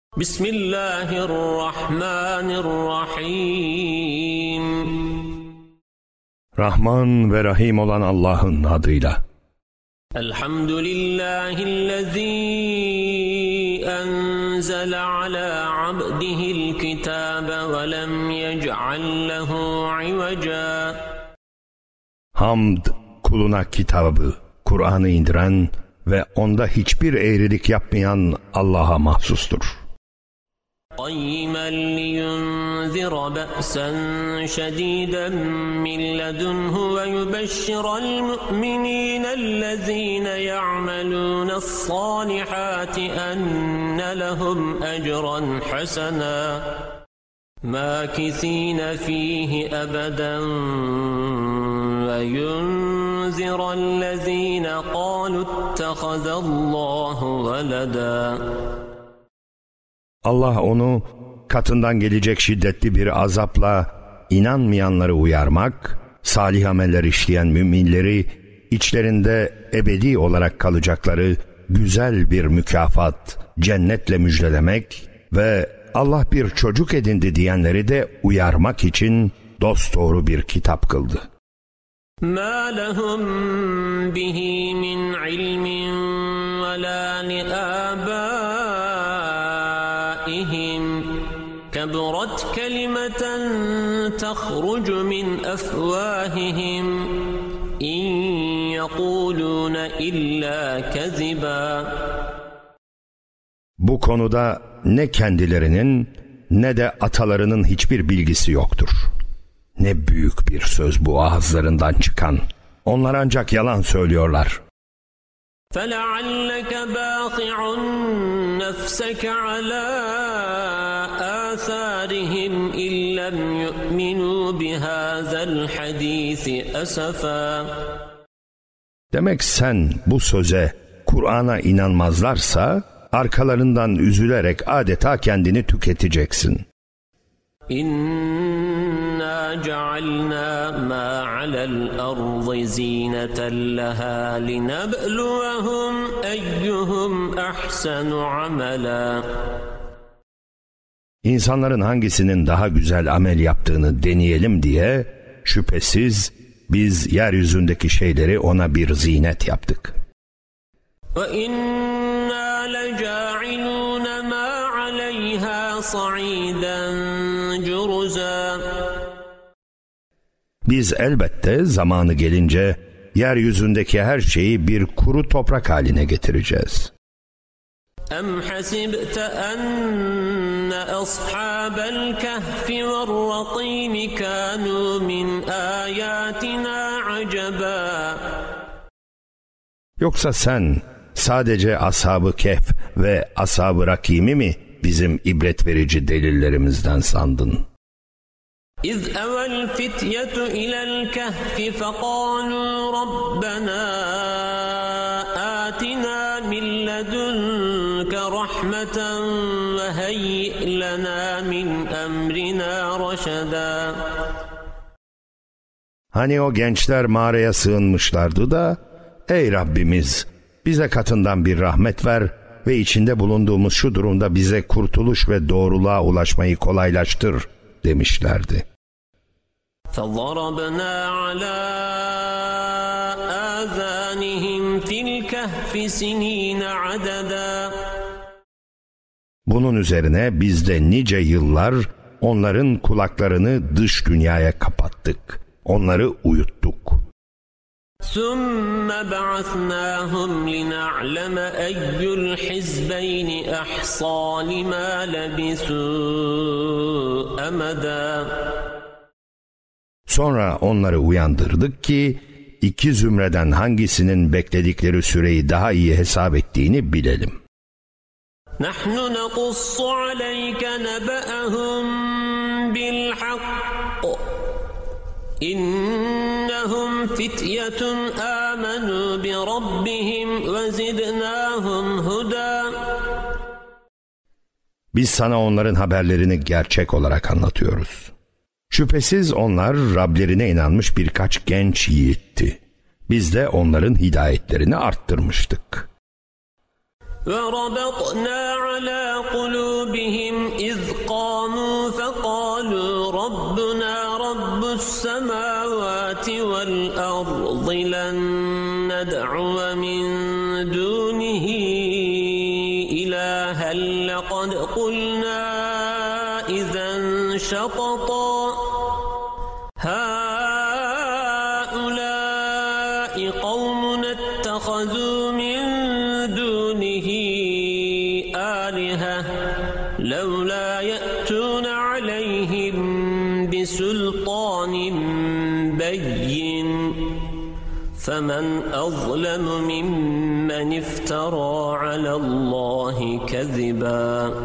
Bismillahirrahmanirrahim. Rahman ve Rahim olan Allah'ın adıyla. Elhamdülillahillezî enzele alâ abdihil kitâbe ve lem yec'al lehu iveca. Hamd, kuluna kitabı, Kur'an'ı indiren ve onda hiçbir eğrilik yapmayan Allah'a mahsustur. قَيِّمًا لِيُنذِرَ بَأْسًا شَدِيدًا مِّن لَّدُنْهُ وَيُبَشِّرَ الْمُؤْمِنِينَ الَّذِينَ يَعْمَلُونَ الصَّالِحَاتِ أَنَّ لَهُمْ أَجْرًا حَسَنًا مَاكِثِينَ فِيهِ أَبَدًا وَيُنذِرَ الَّذِينَ قَالُوا اتَّخَذَ اللَّهُ وَلَدًا. Allah onu katından gelecek şiddetli bir azapla inanmayanları uyarmak, salih ameller işleyen müminleri içlerinde ebedi olarak kalacakları güzel bir mükafat, cennetle müjdelemek ve Allah bir çocuk edindi diyenleri de uyarmak için dosdoğru bir kitap kıldı. مَا لَهُمْ بِهِ مِنْ عِلْمٍ وَلَا لِآبَائِهِمْ كَبُرَتْ كَلِمَةً تَخْرُجُ مِنْ أَفْوَاهِهِمْ إِنْ يَقُولُونَ إِلَّا كَذِبًا. Bu konuda ne kendilerinin ne de atalarının hiçbir bilgisi yoktur. Ne büyük bir söz bu ağızlarından çıkan. Onlar ancak yalan söylüyorlar. فَلَعَلَّكَ بَاخِعٌ نَفْسَكَ عَلَى آثَارِهِمْ إِنْ لَمْ يُؤْمِنُوا بِهَذَا الْحَدِيثِ أَسَفًا. Demek sen bu söze, Kur'an'a inanmazlarsa arkalarından üzülerek adeta kendini tüketeceksin. İnna cealna ma alel ardı zineten leha linebluwahum eyyuhum ahsanu amela. İnsanların hangisinin daha güzel amel yaptığını deneyelim diye şüphesiz biz yeryüzündeki şeyleri ona bir zinet yaptık. Ve inna leca'ilun ma aleyha sa'iden curuza. Biz elbette zamanı gelince yeryüzündeki her şeyi bir kuru toprak haline getireceğiz. Em hasibte enne ashabel kehfi ve'r-rakîm kânû min âyâtinâ acaba. Yoksa sen sadece ashab-ı kehf ve ashab-ı rakîmi mi bizim ibret verici delillerimizden sandın? İz evel fityetu ilel kehfi fekâlû rabbenâ âtinâ min ledunke rahmeten ve heyyi' lenâ min emrinâ reşedâ. Hani o gençler mağaraya sığınmışlardı da, ey Rabbimiz bize katından bir rahmet ver ve içinde bulunduğumuz şu durumda bize kurtuluş ve doğruluğa ulaşmayı kolaylaştır demişlerdi. فَضَرَبْنَا عَلَى آذَانِهِمْ فِي الْكَهْفِ سِنِينَ عَدَدًا. Bunun üzerine biz de nice yıllar onların kulaklarını dış dünyaya kapattık. Onları uyuttuk. ثُمَّ بَعَثْنَاهُمْ لِنَعْلَمَ أَيُّ الْحِزْبَيْنِ أَحْصَىٰ لِمَا لَبِثُوا أَمَدًا. Sonra onları uyandırdık ki iki zümreden hangisinin bekledikleri süreyi daha iyi hesap ettiğini bilelim. نَحْنُ نَقُصُّ عَلَيْكَ نَبَأَهُمْ بِالْحَقِّ إِنَّهُمْ فِتْيَةٌ آمَنُوا بِرَبِّهِمْ وَزِدْنَاهُمْ هُدًى. Biz sana onların haberlerini gerçek olarak anlatıyoruz. Şüphesiz onlar Rablerine inanmış birkaç genç yiğitti. Biz de onların hidayetlerini arttırmıştık. وربطنا على قلوبهم إذ قاموا فقالوا ربنا رب السماوات والأرض لن ندعو من دونه إلها لقد قلنا إذا شططا هؤلاء قومنا اتخذوا من دونه آلهة لولا يأتون عليهم بسلطان بين فمن أظلم ممن افترى على الله كذبا.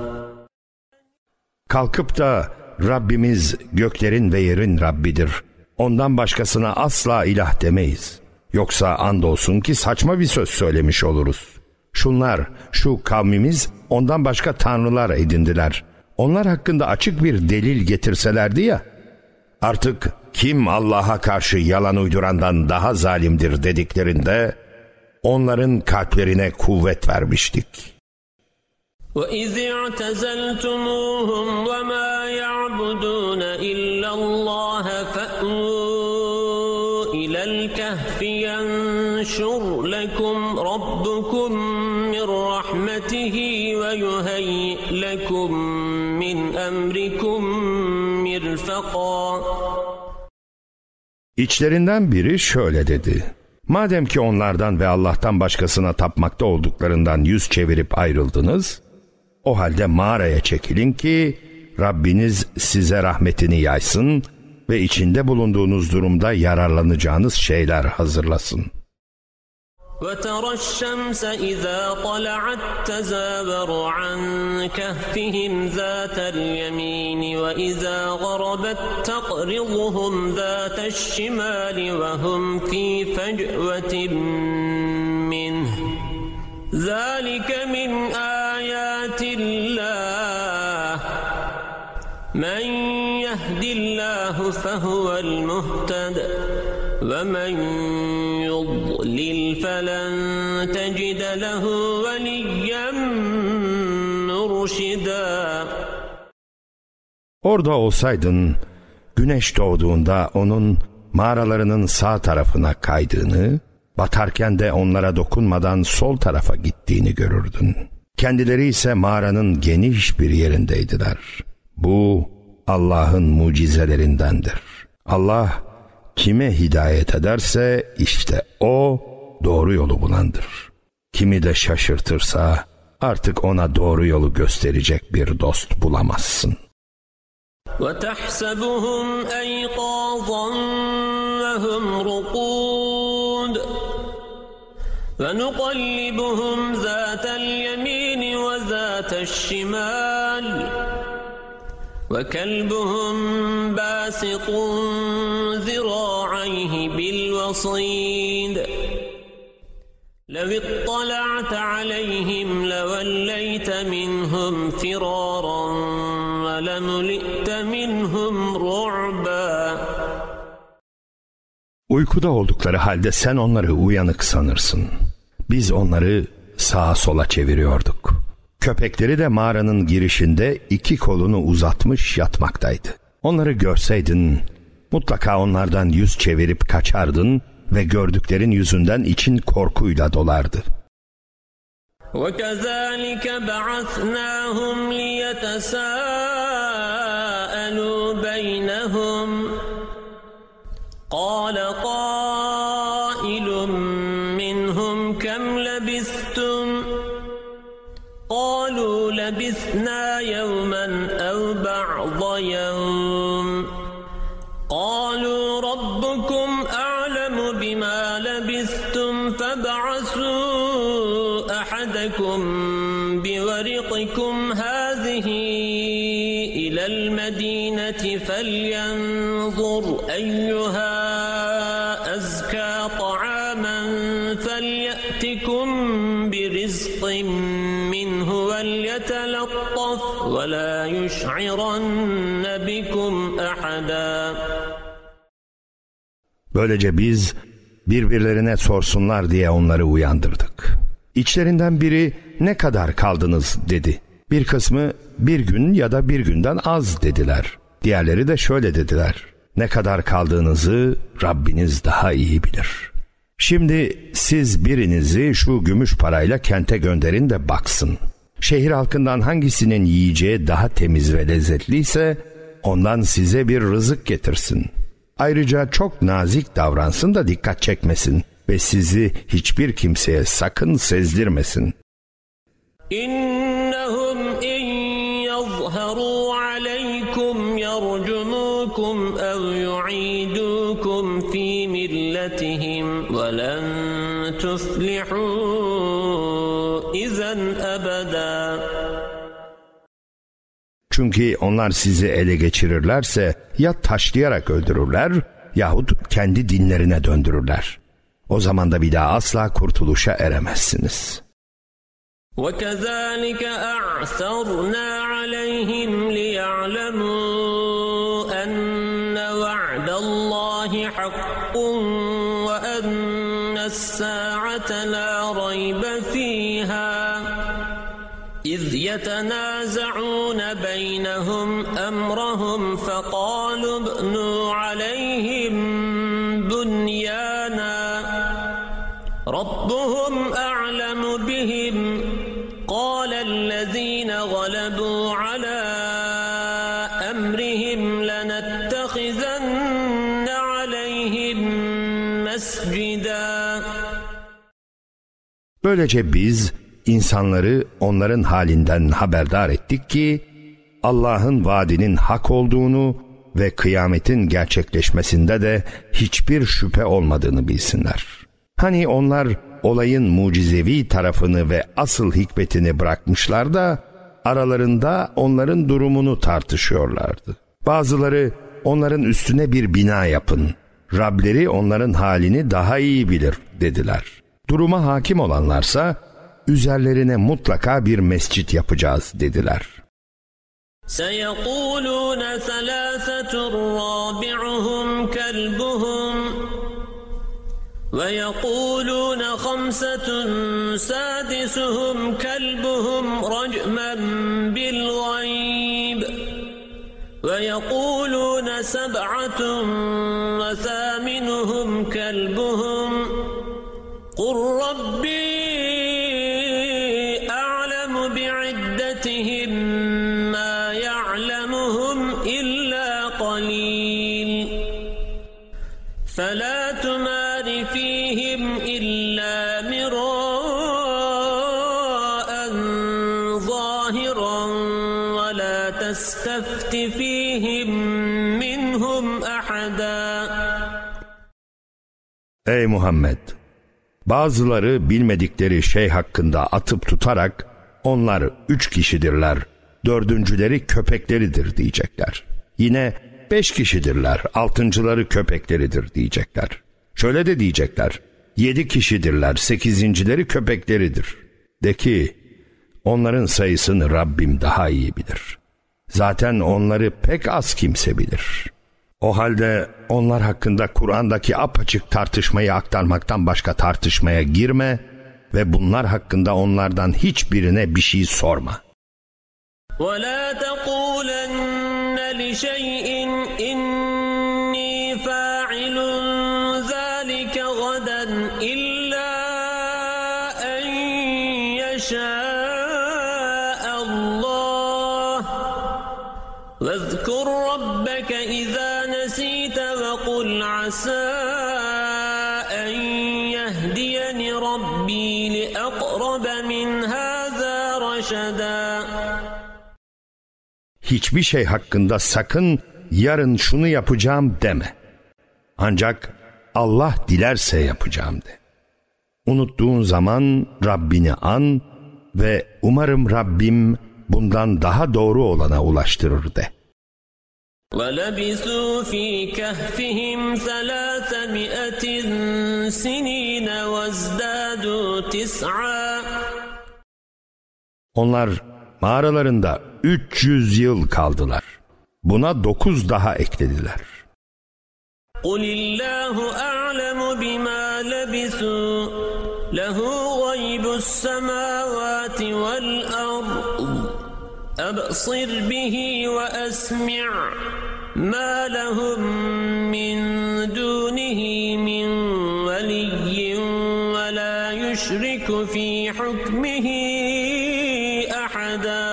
Kalkıp da Rabbimiz göklerin ve yerin Rabbidir, ondan başkasına asla ilah demeyiz. Yoksa andolsun ki saçma bir söz söylemiş oluruz. Şu kavmimiz ondan başka tanrılar edindiler. Onlar hakkında açık bir delil getirselerdi ya. Artık kim Allah'a karşı yalan uydurandan daha zalimdir dediklerinde onların kalplerine kuvvet vermiştik. وَإِذِ اعْتَزَلْتُمُوهُمْ وَمَا يَعْبُدُونَ إِلَّا اللَّهَ فَأْوُوا إِلَى الْكَهْفِ يَنشُرْ لَكُمْ رَبُّكُمْ مِنْ رَحْمَتِهِ وَيُهَيِّئْ لَكُمْ مِنْ أَمْرِكُمْ مِرْفَقًا. İçlerinden biri şöyle dedi: madem ki onlardan ve Allah'tan başkasına tapmakta olduklarından yüz çevirip ayrıldınız, o halde mağaraya çekilin ki Rabbiniz size rahmetini yaysın ve içinde bulunduğunuz durumda yararlanacağınız şeyler hazırlasın. وَتَرَى الشَّمْسَ إِذَا طَلَعَتْ تَزَاوَرُ عَنْ كَهْفِهِمْ ذَاتَ الْيَمِينِ وَإِذَا غَرَبَتْ تَقْرِضُهُمْ ذَاتَ الشِّمَالِ وَهُمْ فِي فَجْوَةٍ مِّنْهُ ذَلِكَ مِنْ آيَاتِ اللَّهِ مَنْ يَهْدِ اللَّهُ فَهُوَ الْمُهْتَدِ وَمَنْ يُضْلِلْ فَلَنْ تَجِدَ لَهُ وَلِيًّا مُرْشِدًا. Orada olsaydın, güneş doğduğunda onun mağaralarının sağ tarafına kaydığını, batarken de onlara dokunmadan sol tarafa gittiğini görürdün. Kendileri ise mağaranın geniş bir yerindeydiler. Bu Allah'ın mucizelerindendir. Allah kime hidayet ederse işte o doğru yolu bulandır. Kimi de şaşırtırsa artık ona doğru yolu gösterecek bir dost bulamazsın. وَتَحْسَبُهُمْ أَيْقَاظًا وَهُمْ رُقُودٌ وَنُقَلِّبُهُمْ ذَاتَ الْيَمِينِ وَذَاتَ الشِّمَالِ وَكَلْبُهُمْ بَاسِطٌ ذِرَاعَيْهِ بِالْوَصِيدِ لَوِ اطَّلَعْتَ عَلَيْهِمْ لَوَلَّيْتَ مِنْهُمْ فِرَارًا وَلَمُلِئْتَ مِنْهُمْ رُعْبًا. Uykuda oldukları halde sen onları uyanık sanırsın. Biz onları sağa sola çeviriyorduk. Köpekleri de mağaranın girişinde iki kolunu uzatmış yatmaktaydı. Onları görseydin mutlaka onlardan yüz çevirip kaçardın ve gördüklerin yüzünden için korkuyla dolardı. وَكَذَٰلِكَ بَعَثْنَاهُمْ لِيَتَسَاءَلُوا بَيْنَهُمْ قَالَ قَائِلٌ مِّنْهُمْ كَمْ لَبِثْتُمْ قَالُوا لَبِثْنَا يَوْمًا أَوْ بَعْضَ يَوْمٍ قَالُوا رَبُّكُمْ أَعْلَمُ بِمَا لَبِثْتُمْ فَابْعَثُوا أَحَدَكُمْ بِوَرِقِكُمْ هَٰذِهِ إِلَى الْمَدِينَةِ فَلْيَنظُرْ أَيُّهَا أَزْكَىٰ طَعَامًا فَلْيَأْتِكُمْ بِرِزْقٍ مِّنْهُ وَلْيَتَلَطَّفْ وَلَا يُشْعِرَنَّ بِكُمْ أَحَدًا. Böylece biz birbirlerine sorsunlar diye onları uyandırdık. İçlerinden biri ne kadar kaldınız dedi. Bir kısmı bir gün ya da bir günden az dediler. Diğerleri de şöyle dediler: ne kadar kaldığınızı Rabbiniz daha iyi bilir. Şimdi siz birinizi şu gümüş parayla kente gönderin de baksın. Şehir halkından hangisinin yiyeceği daha temiz ve lezzetliyse ondan size bir rızık getirsin. Ayrıca çok nazik davransın da dikkat çekmesin ve sizi hiçbir kimseye sakın sezdirmesin. İnnehum in yazharu aleykum yercumukum ev yu'idukum fi milletihim ve len tuflihu izen ebeda. Çünkü onlar sizi ele geçirirlerse ya taşlayarak öldürürler yahut kendi dinlerine döndürürler. O zaman da bir daha asla kurtuluşa eremezsiniz. وَكَذَٰلِكَ أَعْثَرْنَا عَلَيْهِمْ لِيَعْلَمُوا أَنَّ وَعْدَ اللّٰهِ حَقٌّ وَأَنَّ السَّاعَةَ لَا رَيْبَ فِيهَا إِذْ يَتَنَازَعُونَ بَيْنَهُمْ أَمْرَهُمْ فَقَالُوا ابْنُوا عَلَيْهِمْ بُنْيَانًا رَبُّهُمْ أَعْلَمُ بِهِمْ قَالَ الَّذِينَ غَلَبُوا عَلَى أَمْرِهِمْ لَنَتَّخِذَنَّ عَلَيْهِمْ مَسْجِدًا. Böylece biz insanları onların halinden haberdar ettik ki Allah'ın vaadinin hak olduğunu ve kıyametin gerçekleşmesinde de hiçbir şüphe olmadığını bilsinler. Hani onlar olayın mucizevi tarafını ve asıl hikmetini bırakmışlar da aralarında onların durumunu tartışıyorlardı. Bazıları onların üstüne bir bina yapın, Rableri onların halini daha iyi bilir dediler. Duruma hakim olanlarsa üzerlerine mutlaka bir mescit yapacağız dediler. سَيَقُولُونَ ثَلَاثَةٌ رَابِعُهُمْ كَلْبُهُمْ وَيَقُولُونَ خَمْسَةٌ سَادِسُهُمْ كَلْبُهُمْ رَجْمًا بِالْغَيْبِ وَيَقُولُونَ سَبْعَةٌ وَثَامِنُهُمْ كَلْبُهُمْ قُلْ رَبِّي أَعْلَمُ بِعِدَّتِهِمْ مَا يَعْلَمُهُمْ إِلَّا قَلِيلٌ فَلَا تُمَارِ فِيهِمْ إِلَّا مِرَاءً ظَاهِرًا وَلَا تَسْتَفْتِ فِيهِمْ مِنْهُمْ أَحَدًا. Ey Muhammed! Bazıları bilmedikleri şey hakkında atıp tutarak onlar 3 kişidirler, 4.'leri köpekleridir diyecekler. Yine 5 kişidirler, 6.'ları köpekleridir diyecekler. Şöyle de diyecekler: 7 kişidirler, 8.'leri köpekleridir. De ki, onların sayısını Rabbim daha iyi bilir. Zaten onları pek az kimse bilir. O halde onlar hakkında Kur'an'daki apaçık tartışmayı aktarmaktan başka tartışmaya girme ve bunlar hakkında onlardan hiçbirine bir şey sorma. وَلَا تَقُولَنَّ لِشَيْءٍ إِنِّي فَاعِلٌ ذَلِكَ غَدًا إِلَّا أَنْ يَشَاءَ اللَّهُ وَاذْكُرْ رَبَّكَ إِذَا نَسِيتَ وَقُلْ عَسَى أَنْ يَهْدِيَنِ رَبِّي لِأَقْرَبَ مِنْ هَذَا رَشَدًا. Hiçbir şey hakkında sakın yarın şunu yapacağım deme. Ancak Allah dilerse yapacağım de. Unuttuğun zaman Rabbini an ve umarım Rabbim bundan daha doğru olana ulaştırır de. وَلَبِثُوا فِي كَهْفِهِمْ 300 سِنِينَ وَازْدَادُوا 9. Onlar mağaralarında 300 yıl kaldılar. Buna 9 daha eklediler. قُلِ اللّٰهُ أَعْلَمُ بِمَا لَبِثُوا لَهُ غَيْبُ السماوات والأرض أبصر به وأسمع ما لهم من دونه من ولي ولا يشرك في حكمه أحدا.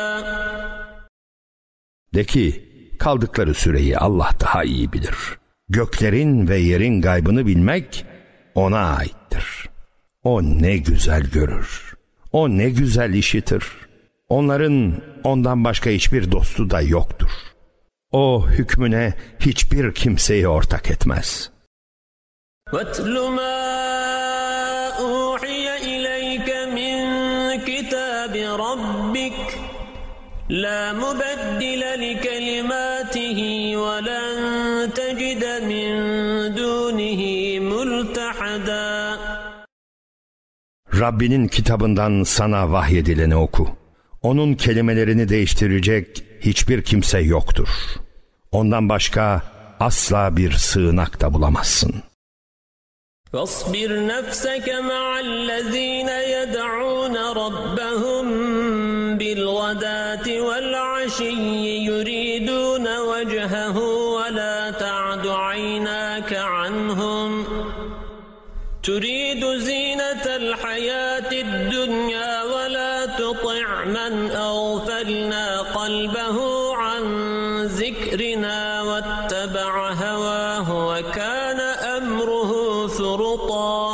De ki, kaldıkları süreyi Allah daha iyi bilir. Göklerin ve yerin gaybını bilmek ona aittir. O ne güzel görür. O ne güzel işitir. Onların ondan başka hiçbir dostu da yoktur. O hükmüne hiçbir kimseyi ortak etmez. وَاتْلُ مَا أُوحِيَ إِلَيْكَ مِنْ كِتَابِ رَبِّكَ لَا مُبَدِّلَ لِكَلِمَاتِهِ وَلَنْ تَجِدَ مِنْ دُونِهِ مُلْتَحَدًا. Rabbinin kitabından sana vahyedileni oku. Onun kelimelerini değiştirecek hiçbir kimse yoktur. Ondan başka asla bir sığınak da bulamazsın. وَاصْبِرْ نَفْسَكَ مَعَ الَّذ۪ينَ يَدْعُونَ رَبَّهُمْ بِالْغَدَاةِ وَالْعَشِيِّ يُرِيدُونَ وَجْهَهُ وَلَا تَعْدُ عَيْنَاكَ عَنْهُمْ تُرِيدُ زِينَةَ الْحَيَاةِ الدُّنْيَا وَلَا تُطِعْ مَنْ أَغْفَلْنَا قَلْبَهُ عَنْ ذِكْرِنَا وَاتَّبَعَ هَوَاهُ وَكَانَ أَمْرُهُ فُرُطًا.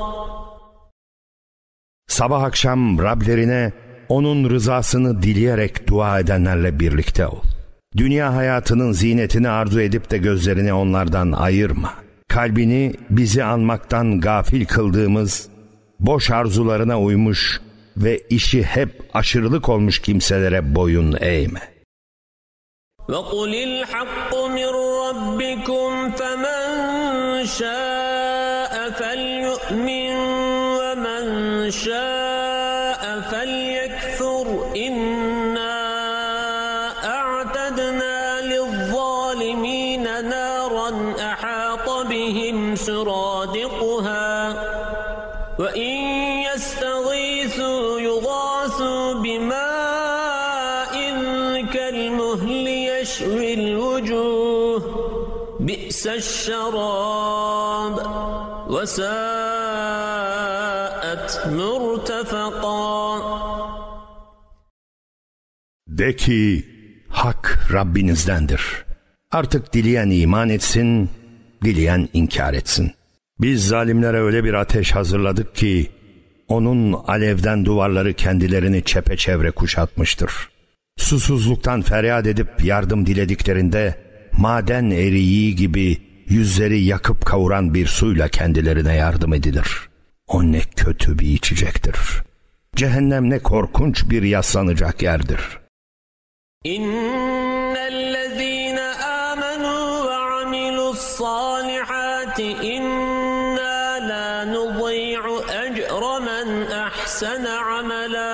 Sabah akşam Rablerine onun rızasını dileyerek dua edenlerle birlikte ol. Dünya hayatının zinetini arzu edip de gözlerini onlardan ayırma. Kalbini bizi anmaktan gafil kıldığımız, boş arzularına uymuş ve işi hep aşırılık olmuş kimselere boyun eğme. وَقُلِ الْحَقُّ مِنْ رَبِّكُمْ فَمَنْ شَاءَ فَلْيُؤْمِنْ وَمَنْ شَاءَ فَلْيَكْفُرْ إِنَّا أَعْتَدْنَا لِلظَّالِمِينَ نَارًا أَحَاطَ بِهِمْ سُرَادِقُهَا وَإِنْ يَسْتَغِيثُوا يُغَاثُوا بِمَاءٍ كَالْمُهْلِ يَشْوِي الْوُجُوهَ بِئْسَ الشَّرَابُ وَسَاءَتْ مُرْتَفَقًا. De ki, hak Rabbinizdendir. Artık dileyen iman etsin, dileyen inkar etsin. Biz zalimlere öyle bir ateş hazırladık ki, onun alevden duvarları kendilerini çepeçevre kuşatmıştır. Susuzluktan feryat edip yardım dilediklerinde, maden eriği gibi yüzleri yakıp kavuran bir suyla kendilerine yardım edilir. O ne kötü bir içecektir. Cehennem ne korkunç bir yaslanacak yerdir. İnnellezîne âmenû ve amilussâlihâti innâ lâ nudî'u ecre men ahsene amela.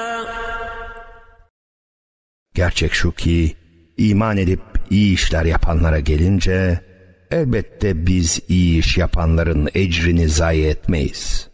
Gerçek şu ki, iman edip iyi işler yapanlara gelince, elbette biz iyi iş yapanların ecrini zayi etmeyiz.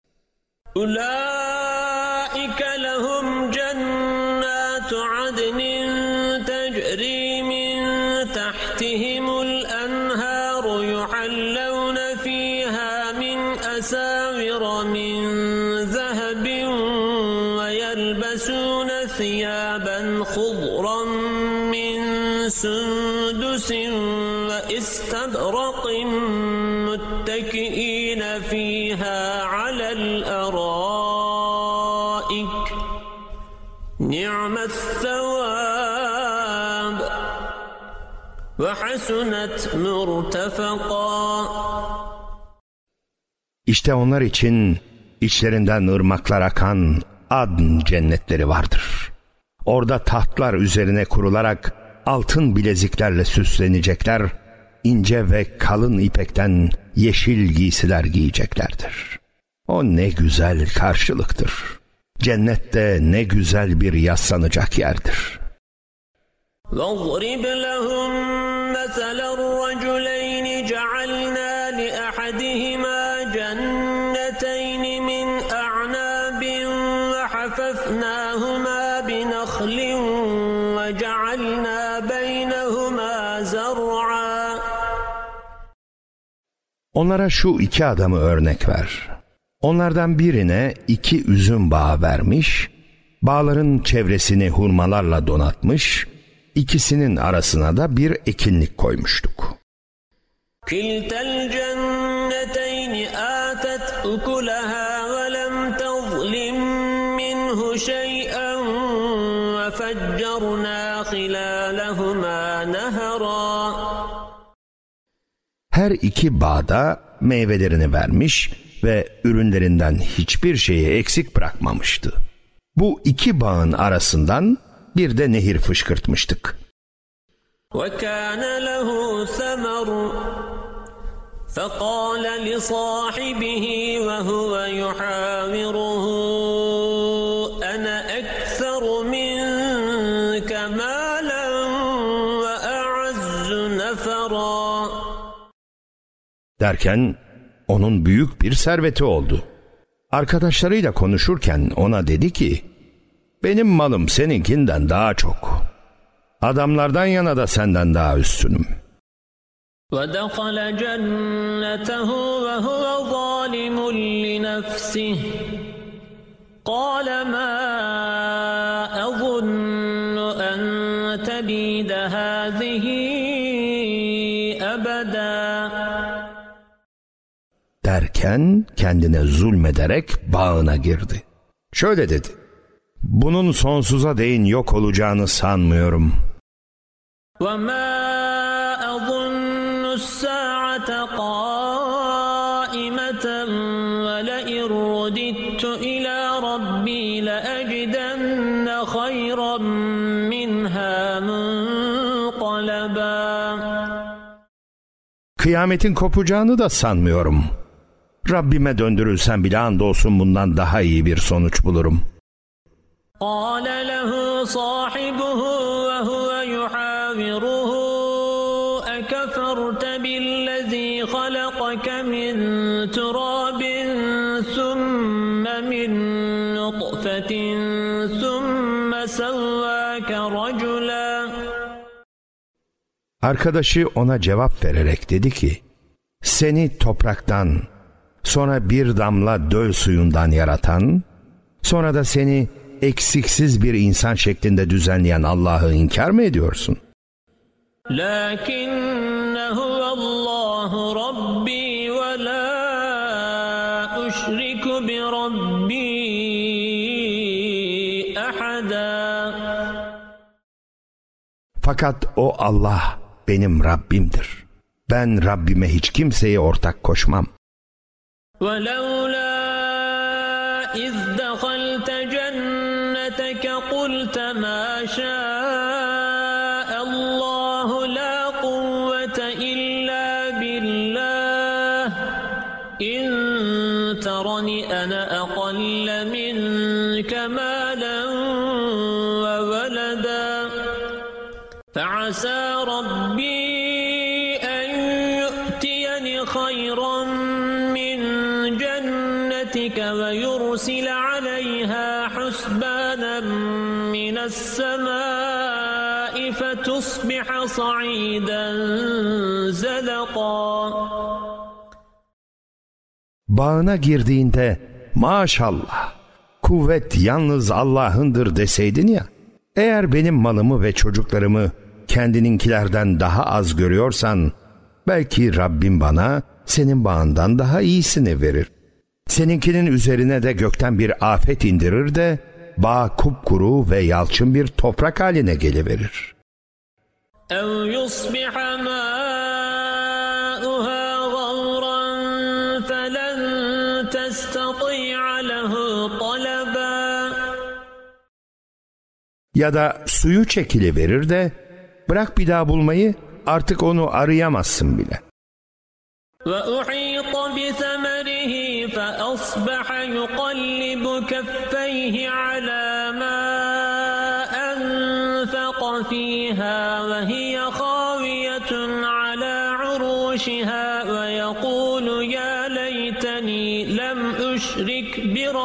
Ulaike lehum cennâtu adnin tecrî min tahtihimul enhâru yuhallevne fîhâ min esâvira min zehebin ve yelbesûne thiyâben khudran min sundusin ve istabraqin muttekiîne fîhâ alel arâik ni'meththevâb ve hasunet murtefakâ. İşte onlar için içlerinden ırmaklar akan Adn cennetleri vardır. Orada tahtlar üzerine kurularak altın bileziklerle süslenecekler, ince ve kalın ipekten yeşil giysiler giyeceklerdir. O ne güzel karşılıktır. Cennette ne güzel bir yaslanacak yerdir. وَاضْرِبْ لَهُمْ مَثَلَ الرَّجُلَيْنِ جَعَلْنَا لِأَحَدِهِمَا جَنَّتَيْنِ مِنْ أَعْنَابٍ بينهما زرعا. Onlara şu iki adamı örnek ver. Onlardan birine 2 üzüm bağı vermiş, bağların çevresini hurmalarla donatmış, ikisinin arasına da bir ekinlik koymuştuk. كلتا الجنتين آتت أكلها ولم تظلم منه شيئا وفجرنا خلالهما نهرا. Her iki bağda meyvelerini vermiş ve ürünlerinden hiçbir şeyi eksik bırakmamıştı. Bu iki bağın arasından bir de nehir fışkırtmıştık. وَكَانَ لَهُ ثَمَرٌ فَقَالَ لِصَاحِبِهِ وَهُوَ يُحَاوِرُهُ أَنَا أَكْثَرُ مِنكَ مَالًا وَأَعَزُّ نَفَرًا. Derken onun büyük bir serveti oldu. Arkadaşlarıyla konuşurken ona dedi ki, benim malım seninkinden daha çok. Adamlardan yana da senden daha üstünüm. وَدَخَلَ جَنَّتَهُ وَهُوَ ظَالِمٌ لِنَفْسِهِ قَالَ مَا أَظُنُّ أَن تَبِيدَ هَذِهِ أَبَدًا. Derken kendine zulmederek bağına girdi. Şöyle dedi, bunun sonsuza değin yok olacağını sanmıyorum. وَمَا أَظُنُّ السَّاعَةَ قَائِمَةً وَلَئِنْ رُدِدتُّ إِلَى رَبِّي لَأَجِدَنَّ خَيْرًا مِنْهَا مُنْقَلَبًا. Kıyametin kopacağını da sanmıyorum. Rabbime döndürülsem bile andolsun bundan daha iyi bir sonuç bulurum. قَالَ لَهُ صَاحِبُهُ وَهُوَ يُحَاوِرُهُ أَكَفَرْتَ بِالَّذِي خَلَقَكَ مِنْ تُرَابٍ ثُمَّ مِنْ نُطْفَةٍ ثُمَّ سَوَّاكَ رَجُلًا. Arkadaşı ona cevap vererek dedi ki, seni topraktan, sonra bir damla döl suyundan yaratan, sonra da seni eksiksiz bir insan şeklinde düzenleyen Allah'ı inkar mı ediyorsun? لَكِنَّ هُوَ اللّٰهُ رَبِّي وَلَا أُشْرِكُ بِرَبِّي أَحَدًا. Fakat o Allah benim Rabbimdir. Ben Rabbime hiç kimseye ortak koşmam. وَلَوْلَا إِذْ دَخَلْتَ جَنَّتَكَ قُلْتَ مَا شَاءَ اللّٰهُ لَا قُوَّةَ إِلَّا بِاللّٰهِ إِنْ تَرَنِ أَنَا أَقَلَّ مِنْكَ مَالًا وَوَلَدًا فَعَسَى رَبِّي أَنْ يُؤْتِيَنِ خَيْرًا مِنْ جَنَّتِكَ وَيُرْسِلَ عَلَيْهَا حُسْبَانًا مِنَ السَّمَاءِ فَتُصْبِحَ صَعِيدًا زَلَقًا. Bağına girdiğinde maşallah, kuvvet yalnız Allah'ındır deseydin ya, eğer benim malımı ve çocuklarımı kendininkilerden daha az görüyorsan, belki Rabbim bana senin bağından daha iyisini verir. Seninkinin üzerine de gökten bir afet indirir de bağ kupkuru ve yalçın bir toprak haline geliverir. اَوْ يُصْبِحَ مَاؤُهَا غَوْرًا فَلَنْ تَسْتَطِيعَ لَهُ طَلَبًا. Ya da suyu çekiliverir de bırak bir daha bulmayı, artık onu arayamazsın bile. وَأُحِيطَ بِثَمَرِهِ فَأَصْبَحَ يُقَلِّبُ كَفَّيْهِ عَلَى مَا أَنْفَقَ فِيهَا وَهِيَ خَاوِيَةٌ عَلَى عُرُوشِهَا وَيَقُولُ يَا لَيْتَنِي لَمْ أُشْرِكْ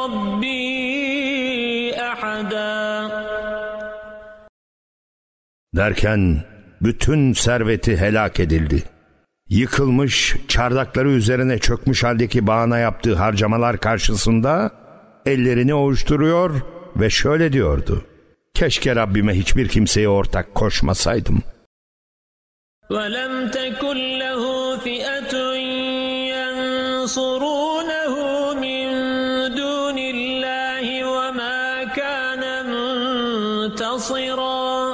بِرَبِّي أَحَدًا. Derken bütün serveti helak edildi. Yıkılmış, çardakları üzerine çökmüş haldeki bağına yaptığı harcamalar karşısında ellerini ovuşturuyor ve şöyle diyordu: keşke Rabbime hiçbir kimseye ortak koşmasaydım. وَلَمْ تَكُنْ لَهُ فِئَةٌ يَنْصُرُونَهُ مِنْ دُونِ اللّٰهِ وَمَا كَانَ مُنْتَصِرًا.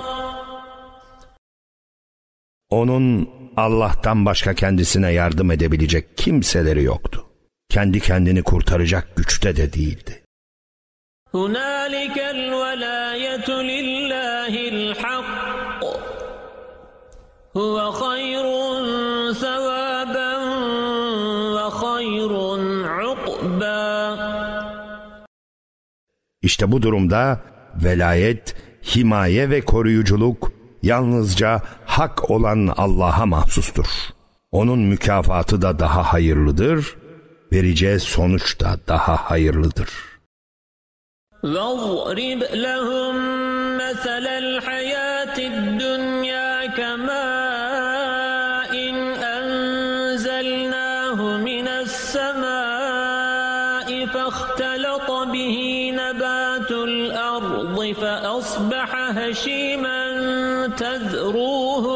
Onun Allah'tan başka kendisine yardım edebilecek kimseleri yoktu. Kendi kendini kurtaracak güçte de değildi. هُنَالِكَ الْوَلَايَةُ لِلّٰهِ الْحَقِّ هُوَ خَيْرٌ ثَوَابًا وَخَيْرٌ عُقْبًا. İşte bu durumda velayet, himaye ve koruyuculuk yalnızca hak olan Allah'a mahsustur. Onun mükafatı da daha hayırlıdır, vereceği sonuç da daha hayırlıdır. وَاضْرِبْ لَهُمْ مَثَلَ الْحَيَاةِ الدُّنْيَا كَمَاءٍ أَنزَلْنَاهُ مِنَ السَّمَاءِ فَاخْتَلَطَ بِهِ نَبَاتُ الْأَرْضِ فَأَصْبَحَ هَشِيمًا تَذْرُوهُ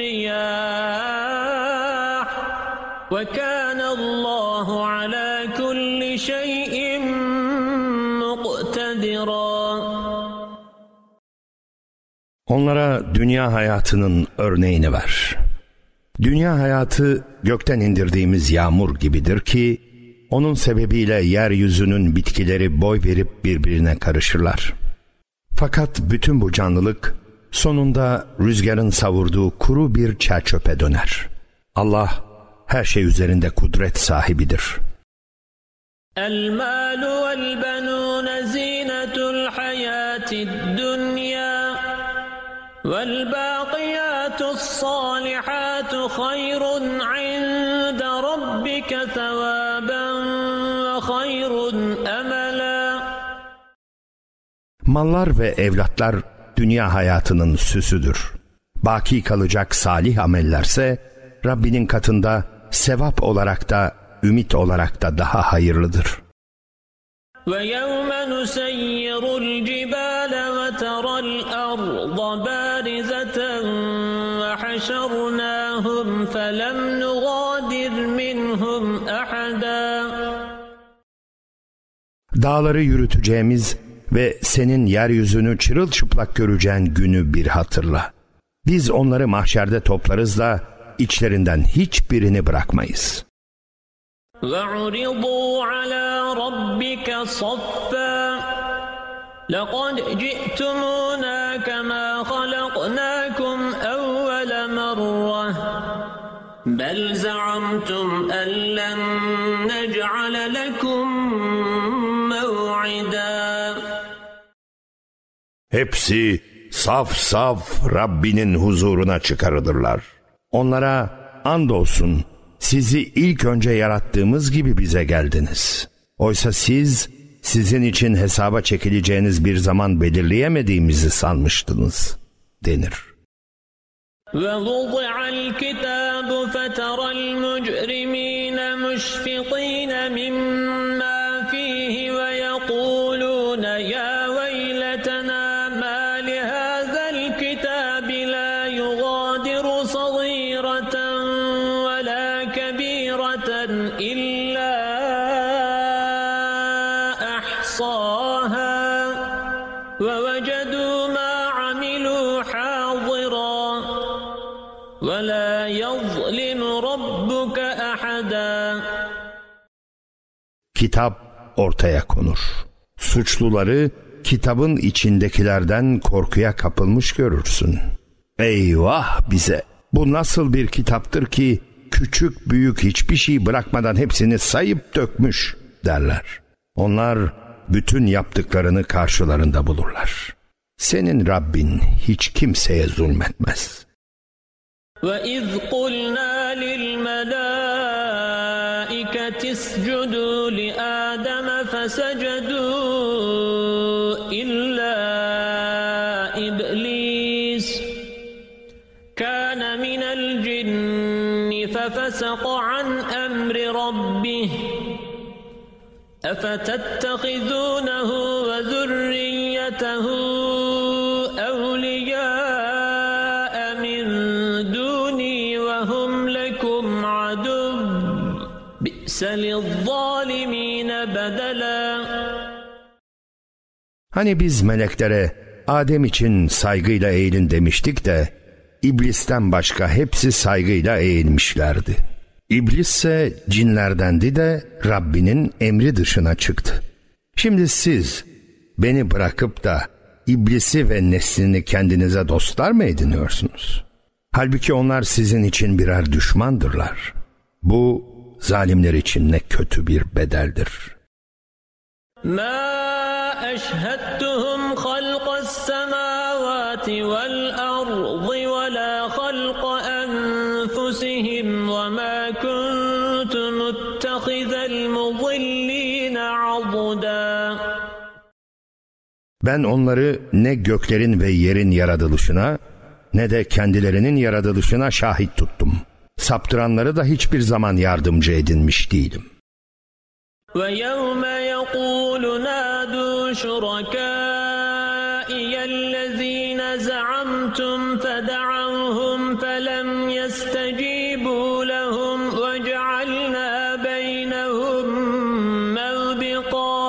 الرِّيَاحُ وَكَانَ اللّٰهُ عَلَى كُلِّ شَيْءٍ مُقْتَدِرًا. Onlara dünya hayatının örneğini ver. Dünya hayatı gökten indirdiğimiz yağmur gibidir ki, onun sebebiyle yeryüzünün bitkileri boy verip birbirine karışırlar. Fakat bütün bu canlılık sonunda rüzgarın savurduğu kuru bir çerçöpe döner. Allah her şey üzerinde kudret sahibidir. الْمَالُ وَالْبَنُونَ زِينَةُ الْحَيَاةِ الدُّنْيَا وَالْبَاقِيَاتُ الصَّالِحَاتُ خَيْرٌ عِندَ رَبِّكَ ثَوَابًا وَخَيْرٌ أَمَلًا. Mallar ve evlatlar dünya hayatının süsüdür. Baki kalacak salih amellerse Rabbinin katında sevap olarak da ümit olarak da daha hayırlıdır. وَيَوْمَ نُسَيِّرُ الْجِبَالَ وَتَرَى الْأَرْضَ بَارِزَةً وَحَشَرْنَاهُمْ فَلَمْ نُغَادِرْ مِنْهُمْ أَحَدًا. Dağları yürüteceğimiz ve senin yeryüzünü çırılçıplak göreceğin günü bir hatırla. Biz onları mahşerde toplarız da içlerinden hiçbirini bırakmayız. وَعُرِضُوا عَلَى رَبِّكَ صَفًّا لَقَدْ جِئْتُمُونَا كَمَا خَلَقْنَاكُمْ أَوَّلَ مَرَّةٍ بَلْ زَعَمْتُمْ أَنْ لَنْ نَجْعَلَ لَكُمْ مَوْعِدًا. Hepsi saf saf Rabbinin huzuruna çıkarılırlar. Onlara andolsun sizi ilk önce yarattığımız gibi bize geldiniz. Oysa sizin için hesaba çekileceğiniz bir zaman belirleyemediğimizi sanmıştınız denir. وَوُضِعَ الْكِتَابُ فَتَرَى الْمُجْرِمِينَ مُشْفِقِينَ مِمَّا فِيهِ وَيَقُولُونَ يَا وَيْلَتَنَا مَا لِهَذَا الْكِتَابِ لَا يُغَادِرُ صَغِيرَةً وَلَا كَبِيرَةً إِلَّا أَحْصَاهَا وَوَجَدُوا مَا عَمِلُوا حَاضِرًا وَلَا يَظْلِمُ رَبُّكَ أَحَدًا. Kitap ortaya konur. Suçluları kitabın içindekilerden korkuya kapılmış görürsün. Eyvah bize! Bu nasıl bir kitaptır ki küçük büyük hiçbir şey bırakmadan hepsini sayıp dökmüş derler. Onlar bütün yaptıklarını karşılarında bulurlar. Senin Rabbin hiç kimseye zulmetmez. وَإِذْ قُلْنَا لِلْمَلَائِكَةِ اسْجُدُوا لِآدَمَ فَسَجَدُوا إِلَّا كان من الجن ففسق عن أمر ربه أفتتخذونه وذريته أولياء من دوني وهم لكم عدو بئس للظالمين بدلا. Hani biz meleklere Adem için saygıyla eğilin demiştik de İblisten başka hepsi saygıyla eğilmişlerdi. İblis ise cinlerdendi de Rabbinin emri dışına çıktı. Şimdi siz beni bırakıp da İblisi ve neslini kendinize dostlar mı ediniyorsunuz? Halbuki onlar sizin için birer düşmandırlar. Bu zalimler için ne kötü bir bedeldir. مَا أَشْهَدْتُهُمْ خَلْقَ السَّمَاوَاتِ وَالْأَرْضِ وَلَا خَلْقَ أَنفُسِهِمْ وَمَا كُنْتُ مُتَّخِذَ الْمُضِلِّينَ عَضُدًا. Ben onları ne göklerin ve yerin yaratılışına ne de kendilerinin yaratılışına şahit tuttum. Saptıranları da hiçbir zaman yardımcı edinmiş değilim. وَيَوْمَ يَقُولُ نَادُوا شُرَكَائِيَ الَّذِينَ زَعَمْتُمْ فَدَعَوْهُمْ فَلَمْ يَسْتَجِيبُوا لَهُمْ وَجَعَلْنَا بَيْنَهُمْ مَوْبِقًا.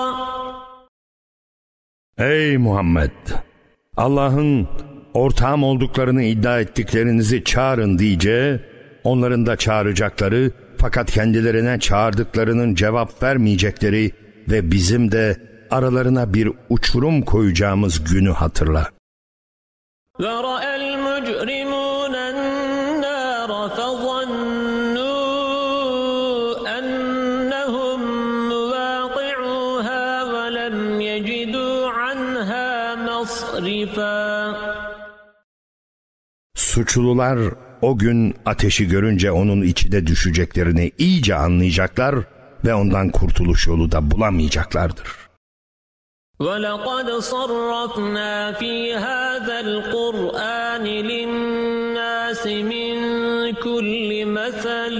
Ey Muhammed! Allah'ın ortağım olduklarını iddia ettiklerinizi çağırın diyeceği, onların da çağıracakları fakat kendilerine çağırdıklarının cevap vermeyecekleri ve bizim de aralarına bir uçurum koyacağımız günü hatırla. وَرَأَى الْمُجْرِمُونَ النَّارَ فَظَنُّوا أَنَّهُمْ مُوَاقِعُوهَا وَلَمْ يَجِدُوا عَنْهَا مَصْرِفًا. Suçlular o gün ateşi görünce onun içine düşeceklerini iyice anlayacaklar ve ondan kurtuluş yolu da bulamayacaklardır. وَلَقَدْ صَرَّفْنَا فِي هَذَا الْقُرْآنِ لِلنَّاسِ مِنْ كُلِّ مَثَلٍ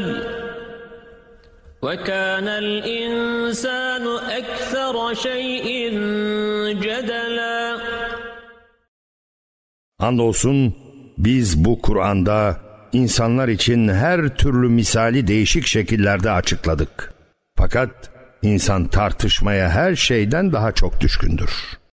وَكَانَ الْإِنْسَانُ أَكْثَرَ شَيْءٍ جَدَلًا. Andolsun biz bu Kur'an'da insanlar için her türlü misali değişik şekillerde açıkladık. Fakat insan tartışmaya her şeyden daha çok düşkündür.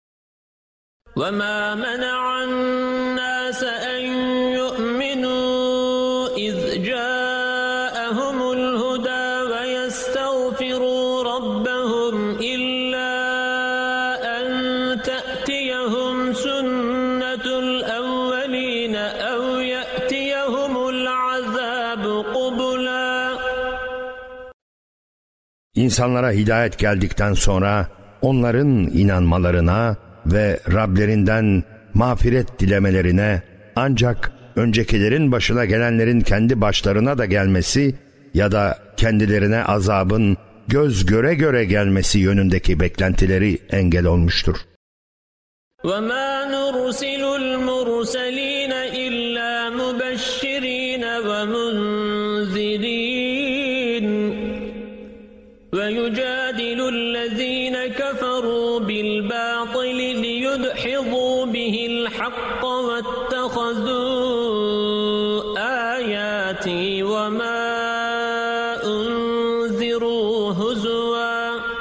وَمَا مَنَعَ النَّاسَ أَنْ يُؤْمِنُوا إِذْ جَاءَهُمُ الْهُدَى وَيَسْتَغْفِرُوا رَبَّهُمْ إِلَّا أَنْ تَأْتِيَهُمْ سُنَّةُ الْأَوَّلِينَ أَوْ يَأْتِيَهُمُ الْعَذَابُ قُبُلًا. İnsanlara hidayet geldikten sonra onların inanmalarına ve Rablerinden mağfiret dilemelerine ancak öncekilerin başına gelenlerin kendi başlarına da gelmesi ya da kendilerine azabın göz göre göre gelmesi yönündeki beklentileri engel olmuştur. وَمَا نُرْسِلُ الْمُرْسَلِينَ إِلَّا مُبَشِّرِينَ وَمُنْذِرِينَ وَيُجَادِلُ الَّذِينَ كَفَرُوا بِالْبَاطِلِ لِيُدْحِضُوا بِهِ الْحَقَّ وَاتَّخَذُوا آيَاتِي وَمَا أُنْذِرُوا هُزُوًا.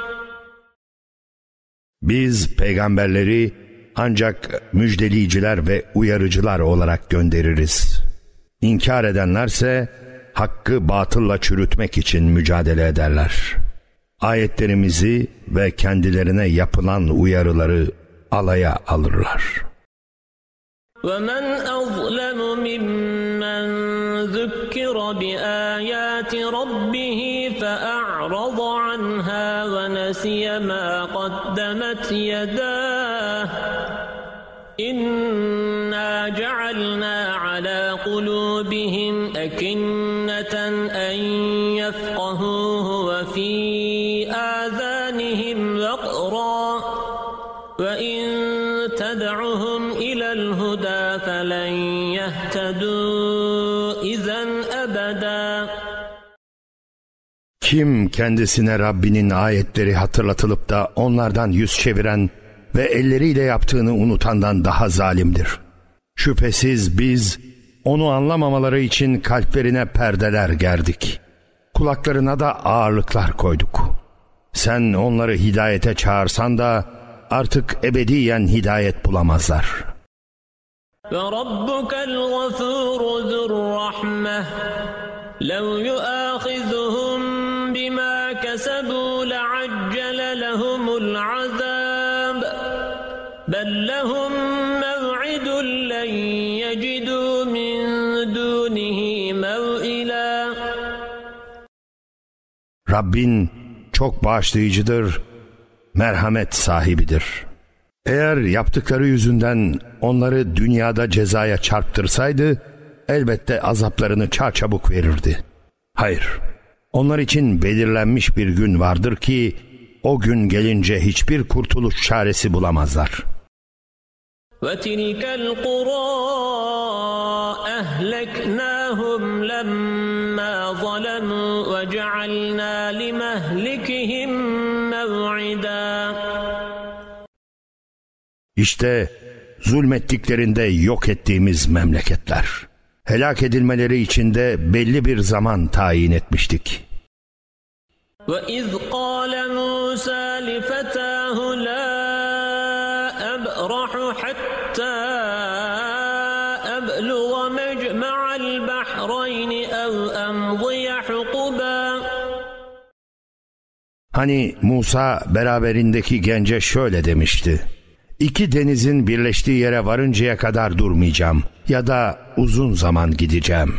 Biz peygamberleri ancak müjdeleyiciler ve uyarıcılar olarak göndeririz. İnkar edenlerse hakkı batılla çürütmek için mücadele ederler. Ayetlerimizi ve kendilerine yapılan uyarıları alaya alırlar. وَمَنْ أَظْلَمُ مِمَّنْ ذُكِّرَ بِآيَاتِ رَبِّهِ فَأَعْرَضَ عَنْهَا وَنَسِيَ مَا قَدَّمَتْ يَدَاهُ إِنَّا جَعَلْنَا عَلَى قُلُوبِهِمْ أَكِنَّةً أَنْ يَفْقَهُوهُ وَفِي آذَانِهِمْ وَقْرًا وَإِنْ تَدْعُهُمْ إِلَى الْهُدَى فَلَنْ يَهْتَدُوا إذا أبدا. Kim kendisine Rabbinin ayetleri hatırlatılıp da onlardan yüz çeviren ve elleriyle yaptığını unutandan daha zalimdir. Şüphesiz biz onu anlamamaları için kalplerine perdeler gerdik. Kulaklarına da ağırlıklar koyduk. Sen onları hidayete çağırsan da artık ebediyen hidayet bulamazlar. وَرَبُّكَ الْغَفُورُ ذُو الرَّحْمَةِ لَوْ يُؤَاخِذُهُم بِمَا كَسَبُوا لَعَجَّلَ لَهُمُ الْعَذَابَ بَل لَّهُم مَّوْعِدٌ لَّن يَجِدُوا مِن دُونِهِ مَوْئِلًا. Rabbin çok bağışlayıcıdır, merhamet sahibidir. Eğer yaptıkları yüzünden onları dünyada cezaya çarptırsaydı, elbette azaplarını çarçabuk verirdi. Hayır, onlar için belirlenmiş bir gün vardır ki, o gün gelince hiçbir kurtuluş çaresi bulamazlar. وَتِلْكَ الْقُرَى أَهْلَكْنَاهُمْ لَمَّا ظَلَمُوا وَجَعَلْنَا لِمَهْلِكِهِمْ مَوْعِدًا. İşte zulmettiklerinde yok ettiğimiz memleketler. Helak edilmeleri için de belli bir zaman tayin etmiştik. وَإِذْ قَالَ مُوسَى لِفَتَاهُ لَا أَبْرَحُ حَتَّى أَبْلُغَ مَجْمَعَ الْبَحْرَيْنِ أَوْ أَمْضِيَ حُقُبًا. Hani Musa beraberindeki gence şöyle demişti: İki denizin birleştiği yere varıncaya kadar durmayacağım ya da uzun zaman gideceğim.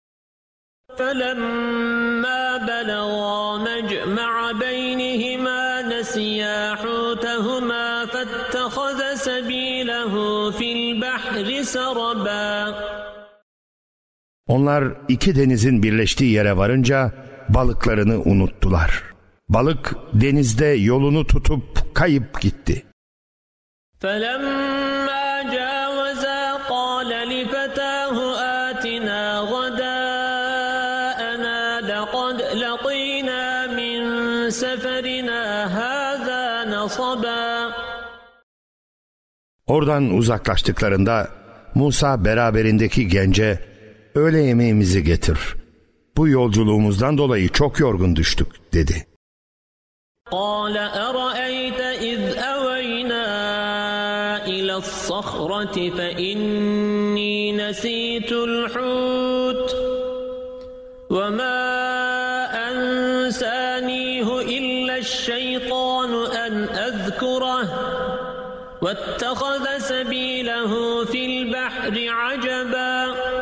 فَلَمَّا بَلَغَا مَجْمَعَ بَيْنِهِمَا نَسِيَا حُوتَهُمَا فَاتَّخَذَ سَبِيلَهُ فِي الْبَحْرِ سَرَبًا. Onlar iki denizin birleştiği yere varınca balıklarını unuttular. Balık denizde yolunu tutup kayıp gitti. فَلَمَّا جَاوَزَا قَالَ لِفَتَاهُ آتِنَا غَدَاءَنَا لَقَدْ لَقِينَا مِنْ سَفَرِنَا هَذَا نَصَبًا. Oradan uzaklaştıklarında Musa beraberindeki gence öğle yemeğimizi getir. Bu yolculuğumuzdan dolayı çok yorgun düştük dedi. قَالَ أَرَأَيْتَ إِذْ أَوَيْنَا إِلَى الصَّخْرَةِ فَإِنِّي نَسِيتُ الْحُوتَ وَمَا أَنْسَانِيهُ إِلَّا الشَّيْطَانُ أَنْ أَذْكُرَهُ وَاتَّخَذَ سَبِيلَهُ فِي الْبَحْرِ عَجَبًا.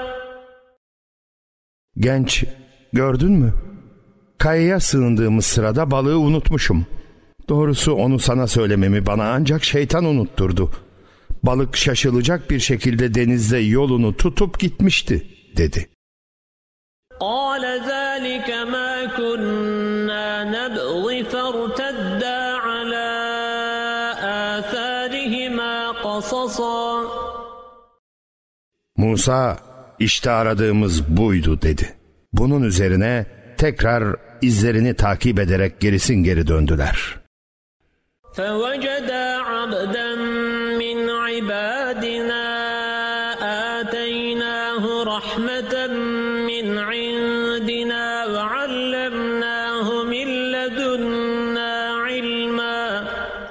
Genç, gördün mü? Kayaya sığındığımız sırada balığı unutmuşum. Doğrusu onu sana söylememi bana ancak şeytan unutturdu. Balık şaşılacak bir şekilde denizde yolunu tutup gitmişti, dedi. قَالَ ذَٰلِكَ مَا كُنَّا نَبْغِ فَارْتَدَّا عَلَىٰ آثَارِهِمَا قَصَصًا. Musa, işte aradığımız buydu, dedi. Bunun üzerine tekrar izlerini takip ederek gerisin geri döndüler. فَوَجَدَا عَبْدًا مِّنْ عِبَادِنَا آتَيْنَاهُ رَحْمَةً مِّنْ عِندِنَا وَعَلَّمْنَاهُ مِنْ لَدُنَّا عِلْمًا.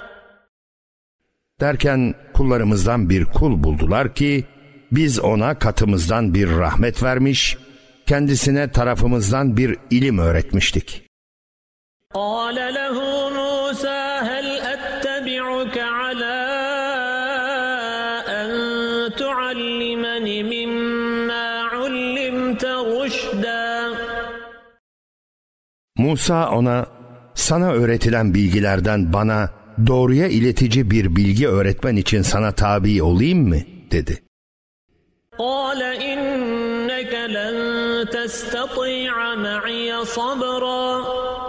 Derken kullarımızdan bir kul buldular ki biz ona katımızdan bir rahmet vermiş, kendisine tarafımızdan bir ilim öğretmiştik. قَالَ لَهُ مُوسَى هَلْ أَتَّبِعُكَ عَلَىٰ أَن تُعَلِّمَنِ مِمَّا عُلِّمْتَ رُشْدًا. Musa ona, sana öğretilen bilgilerden bana doğruya iletici bir bilgi öğretmen için sana tabi olayım mı, dedi. قَالَ إِنَّكَ لَن تَسْتَطِيعَ مَعِيَ صَبْرًا.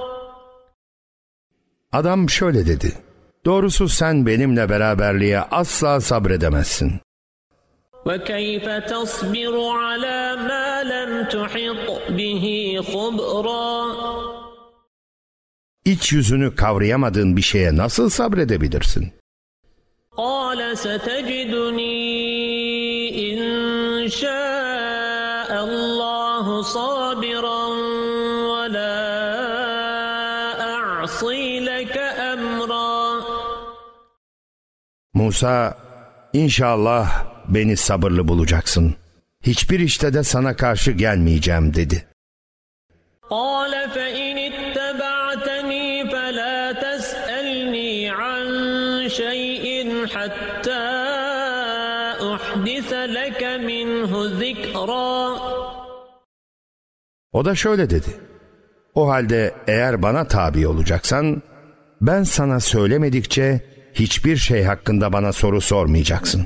Adam şöyle dedi: doğrusu sen benimle beraberliğe asla sabredemezsin. وَكَيْفَ تَصْبِرُ عَلَى مَا لَمْ تحط به خبرا. İç yüzünü kavrayamadığın bir şeye nasıl sabredebilirsin? قال ستجدني إن شاء الله صابرا ولا أعصي لك أمرا. Musa, İnşallah beni sabırlı bulacaksın. Hiçbir işte de sana karşı gelmeyeceğim dedi. قال فإن اتبعتني فلا تسألني عن شيء حتى أحدث لك منه ذكرا. O da şöyle dedi. O halde eğer bana tabi olacaksan, ben sana söylemedikçe hiçbir şey hakkında bana soru sormayacaksın.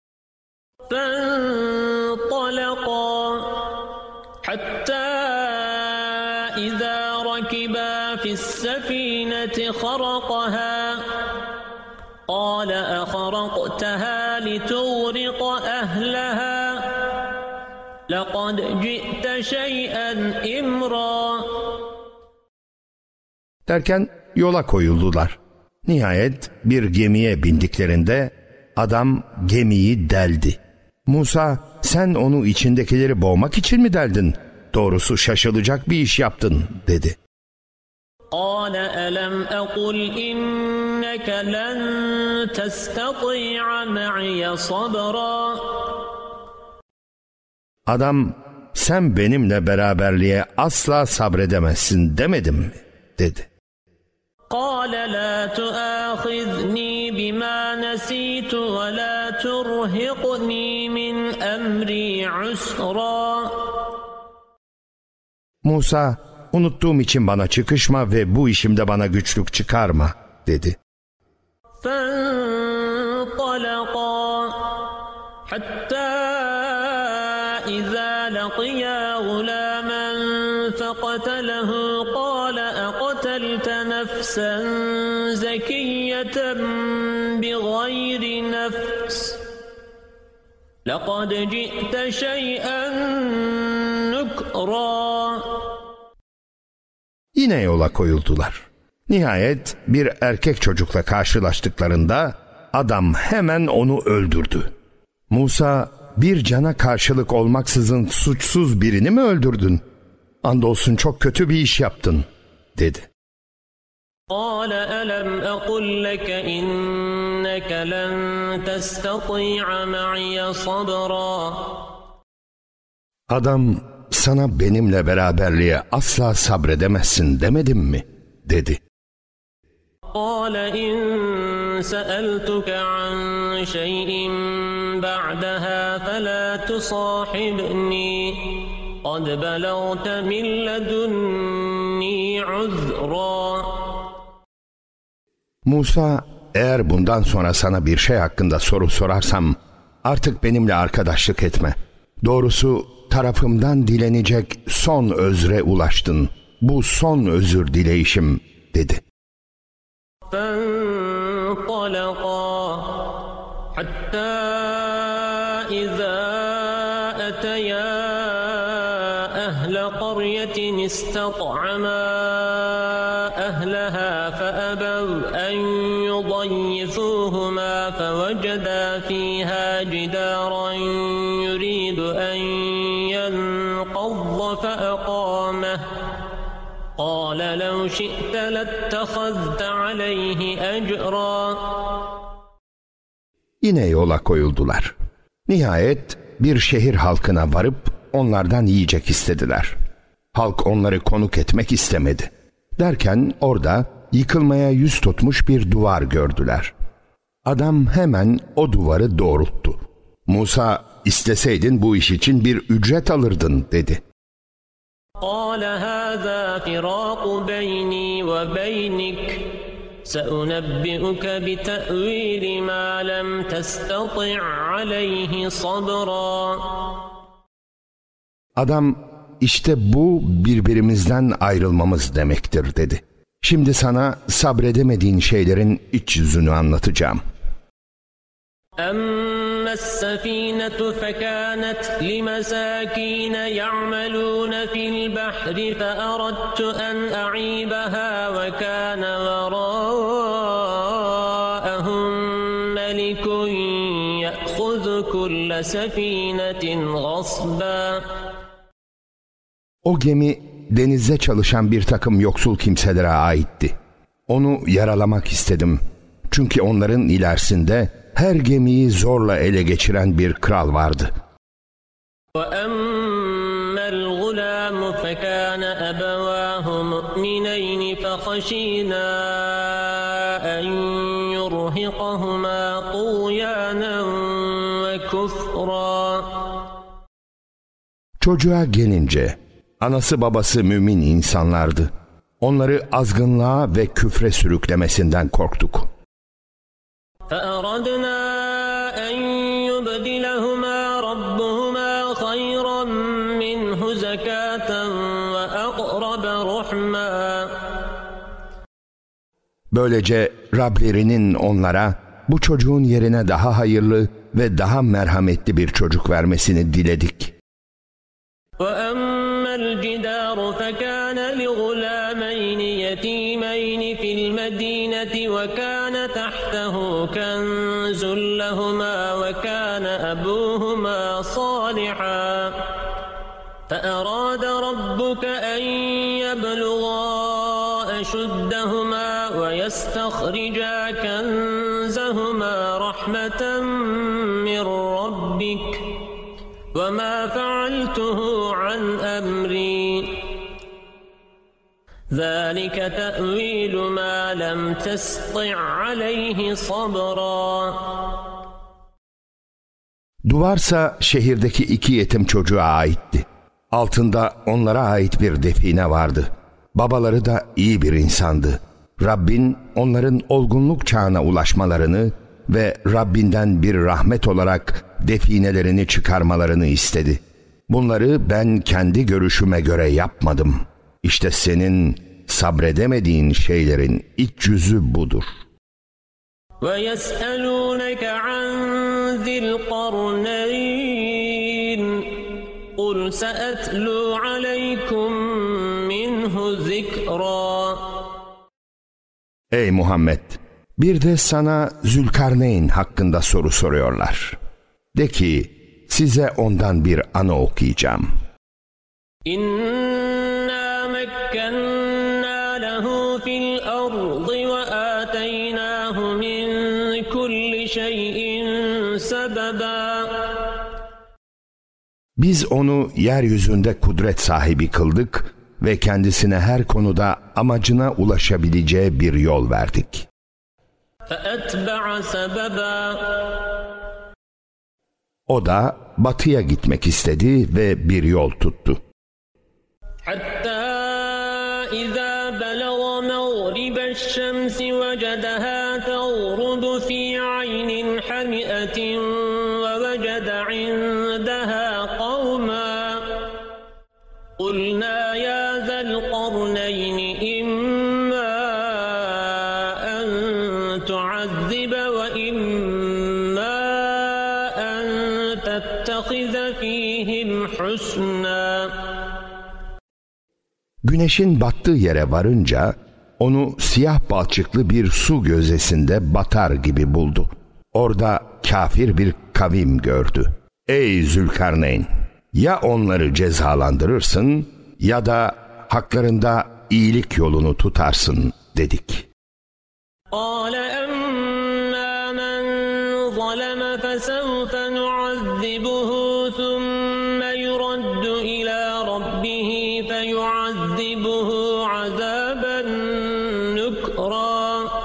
فانطلقا حتى إذا ركبا في السفينة خرقها قال أخرقتها لتغرق أهلها لقد جئت شيئا إمرا. Derken yola koyuldular. Nihayet bir gemiye bindiklerinde adam gemiyi deldi. Musa, sen onu içindekileri boğmak için mi deldin? Doğrusu şaşılacak bir iş yaptın dedi. قال ألم أقل إنك لن تستطيع معي صبرا. Adam, sen benimle beraberliğe asla sabredemezsin demedim mi? dedi. قال لا تؤاخذني بما نسيت ولا ترهقني من أمري عسرا. Musa, unuttuğum için bana çıkışma ve bu işimde bana güçlük çıkarma dedi. فانطلقا حتى إذا لقيا غلاما فقتله قال أقتلت نفسا زكية بغير نفس لقد جئت شيئا نكرا. Yine yola koyuldular. Nihayet bir erkek çocukla karşılaştıklarında adam hemen onu öldürdü. Musa, bir cana karşılık olmaksızın suçsuz birini mi öldürdün? Andolsun çok kötü bir iş yaptın dedi. قال ألم أقل لك إنك لن تستطيع معي صبرا. Adam, sana benimle beraberliğe asla sabredemezsin demedim mi? dedi. قال إن سألتك عن شيء بعدها فلا تصاحبني قد بلغت من لدني عذرا. Musa, eğer bundan sonra sana bir şey hakkında soru sorarsam artık benimle arkadaşlık etme. Doğrusu tarafımdan dilenecek son özre ulaştın. Bu son özür dileyişim dedi. فانطلقا حتى إذا أتيا أهل قرية استطعما أهلها فأبوا أن يضيفوهما فوجدا فيها جدارا يريد أن ينقض فأقامه قال لو شئت لاتخذت عليه أجرا. Yine yola koyuldular. Nihayet bir şehir halkına varıp onlardan yiyecek istediler. Halk onları konuk etmek istemedi. Derken orada yıkılmaya yüz tutmuş bir duvar gördüler. Adam hemen o duvarı doğrulttu. Musa, isteseydin bu iş için bir ücret alırdın dedi. قال هذا فراق بيني وبينك سأنبئك بتأويل ما لم تستطع عليه صبرا. Adam, işte bu birbirimizden ayrılmamız demektir dedi. Şimdi sana sabredemediğin şeylerin iç yüzünü anlatacağım. أما السفينة فكانت لمساكين يعملون في البحر فأردت أن أعيبها وكان وراءهم ملك يأخذ كل سفينة غصبا. O gemi denizde çalışan bir takım yoksul kimselere aitti. Onu yaralamak istedim. Çünkü onların ilerisinde her gemiyi zorla ele geçiren bir kral vardı. وَأَمَّا الْغُلَامُ فَكَانَ أَبَوَاهُ مُؤْمِنَيْنِ فَخَشِينَا أَنْ يُرْهِقَهُمَا طُغْيَانًا وَكُفْرًا. Çocuğa gelince, anası babası mümin insanlardı. Onları azgınlığa ve küfre sürüklemesinden korktuk. فَأَرَدْنَا أَنْ يُبْدِلَهُمَا رَبُّهُمَا خَيْرًا مِنْهُ زَكَاةً وَأَقْرَبَ رُحْمًا. Böylece Rablerinin onlara bu çocuğun yerine daha hayırlı ve daha merhametli bir çocuk vermesini diledik. وَأَمَّا الْجِدَارُ فَكَانَ لِغُلَامَيْنِ يَتِيمَيْنِ فِي الْمَدِينَةِ وَكَانَ تَحْتَهُ كَنْزٌ لَهُمَا وَكَانَ أَبُوهُمَا صَالِحًا فَأَرَادَ رَبُّكَ أَنْ يَبْلُغَا أَشُدَّهُمَا وَيَسْتَخْرِجَا كَنْزَهُمَا رَحْمَةً مِّنْ رَبِّكَ وَمَا فَعَلْتُهُ عَنْ أَمْرِي ذَلِكَ تَأْوِيلُ مَا لَمْ تَسْطِعْ عَلَيْهِ صَبْرًا. Duvarsa şehirdeki iki yetim çocuğa aitti. Altında onlara ait bir define vardı. Babaları da iyi bir insandı. Rabbin onların olgunluk çağına ulaşmalarını ve Rabbinden bir rahmet olarak definelerini çıkarmalarını istedi. Bunları ben kendi görüşüme göre yapmadım. İşte senin sabredemediğin şeylerin iç yüzü budur. وَيَسْأَلُونَكَ عَنْ ذِي الْقَرْنَيْنِ قُلْ سَأَتْلُو عَلَيْكُمْ مِنْهُ ذِكْرًا. Ey Muhammed! Bir de sana Zülkarneyn hakkında soru soruyorlar. De ki, size ondan bir anı okuyacağım. İnna mekkenna lehu fil ardı ve ateynahu min kulli şeyin sebeba. Biz onu yeryüzünde kudret sahibi kıldık ve kendisine her konuda amacına ulaşabileceği bir yol verdik. فَأَتْبَعَ سَبَبًا. O da batıya gitmek istedi ve bir yol tuttu. حَتَّى إِذَا بَلَغَ مَغْرِبَ الشَّمْسِ وَجَدَهَا تَغْرُبُ فِي عَيْنٍ حَمِئَةٍ وَوَجَدَ عِندَهَا قَوْمًا قُلْنَا يَا ذَا الْقَرْنَيْنِ إِمَّا أَن تُعَذِّبَ وَإِمَّا أَن تَتَّخِذَ فِيهِمْ حُسْنًا. Güneşin battığı yere varınca onu siyah balçıklı bir su gözesinde batar gibi buldu. Orada kafir bir kavim gördü. Ey Zülkarneyn! Ya onları cezalandırırsın ya da haklarında iyilik yolunu tutarsın dedik. قَالَ أَمَّا مَنْ ظَلَمَ فَسَوْفَ نُعَذِّبُهُ ثُمَّ يُرَدُّ إِلَى رَبِّهِ فَيُعَذِّبُهُ عَذَابًا نُكْرًا.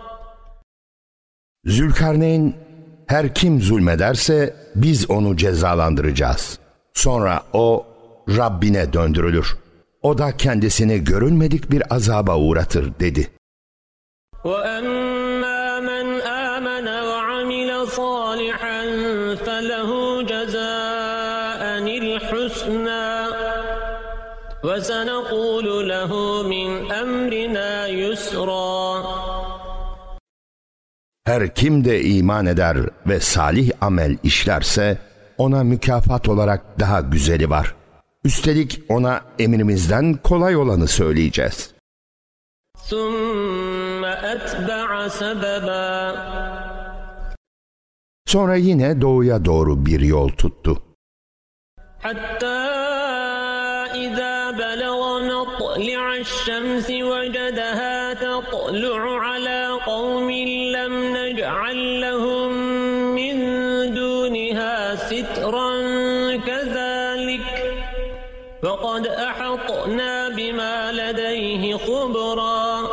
Zülkarneyn, her kim zulmederse biz onu cezalandıracağız. Sonra o Rabbine döndürülür. O da kendisini görülmedik bir azaba uğratır dedi. وَأَمَّا مَنْ آمَنَ وَعَمِلَ صَالِحًا فَلَهُ جَزَاءً الْحُسْنَى وَسَنَقُولُ لَهُ مِنْ أَمْرِنَا يُسْرًا. Her kim de iman eder ve salih amel işlerse ona mükafat olarak daha güzeli var. Üstelik ona emrimizden kolay olanı söyleyeceğiz. Sonra yine doğuya doğru bir yol tuttu. Hatta izâ belagha matla'aş-şemsi vecedehâ tetlu'u alâ kavmin lem nec'al lehum min dûnihâ sitran kezâlik فَقَدْ أَحَطْنَا بِمَا لَدَيْهِ خُبْرًا.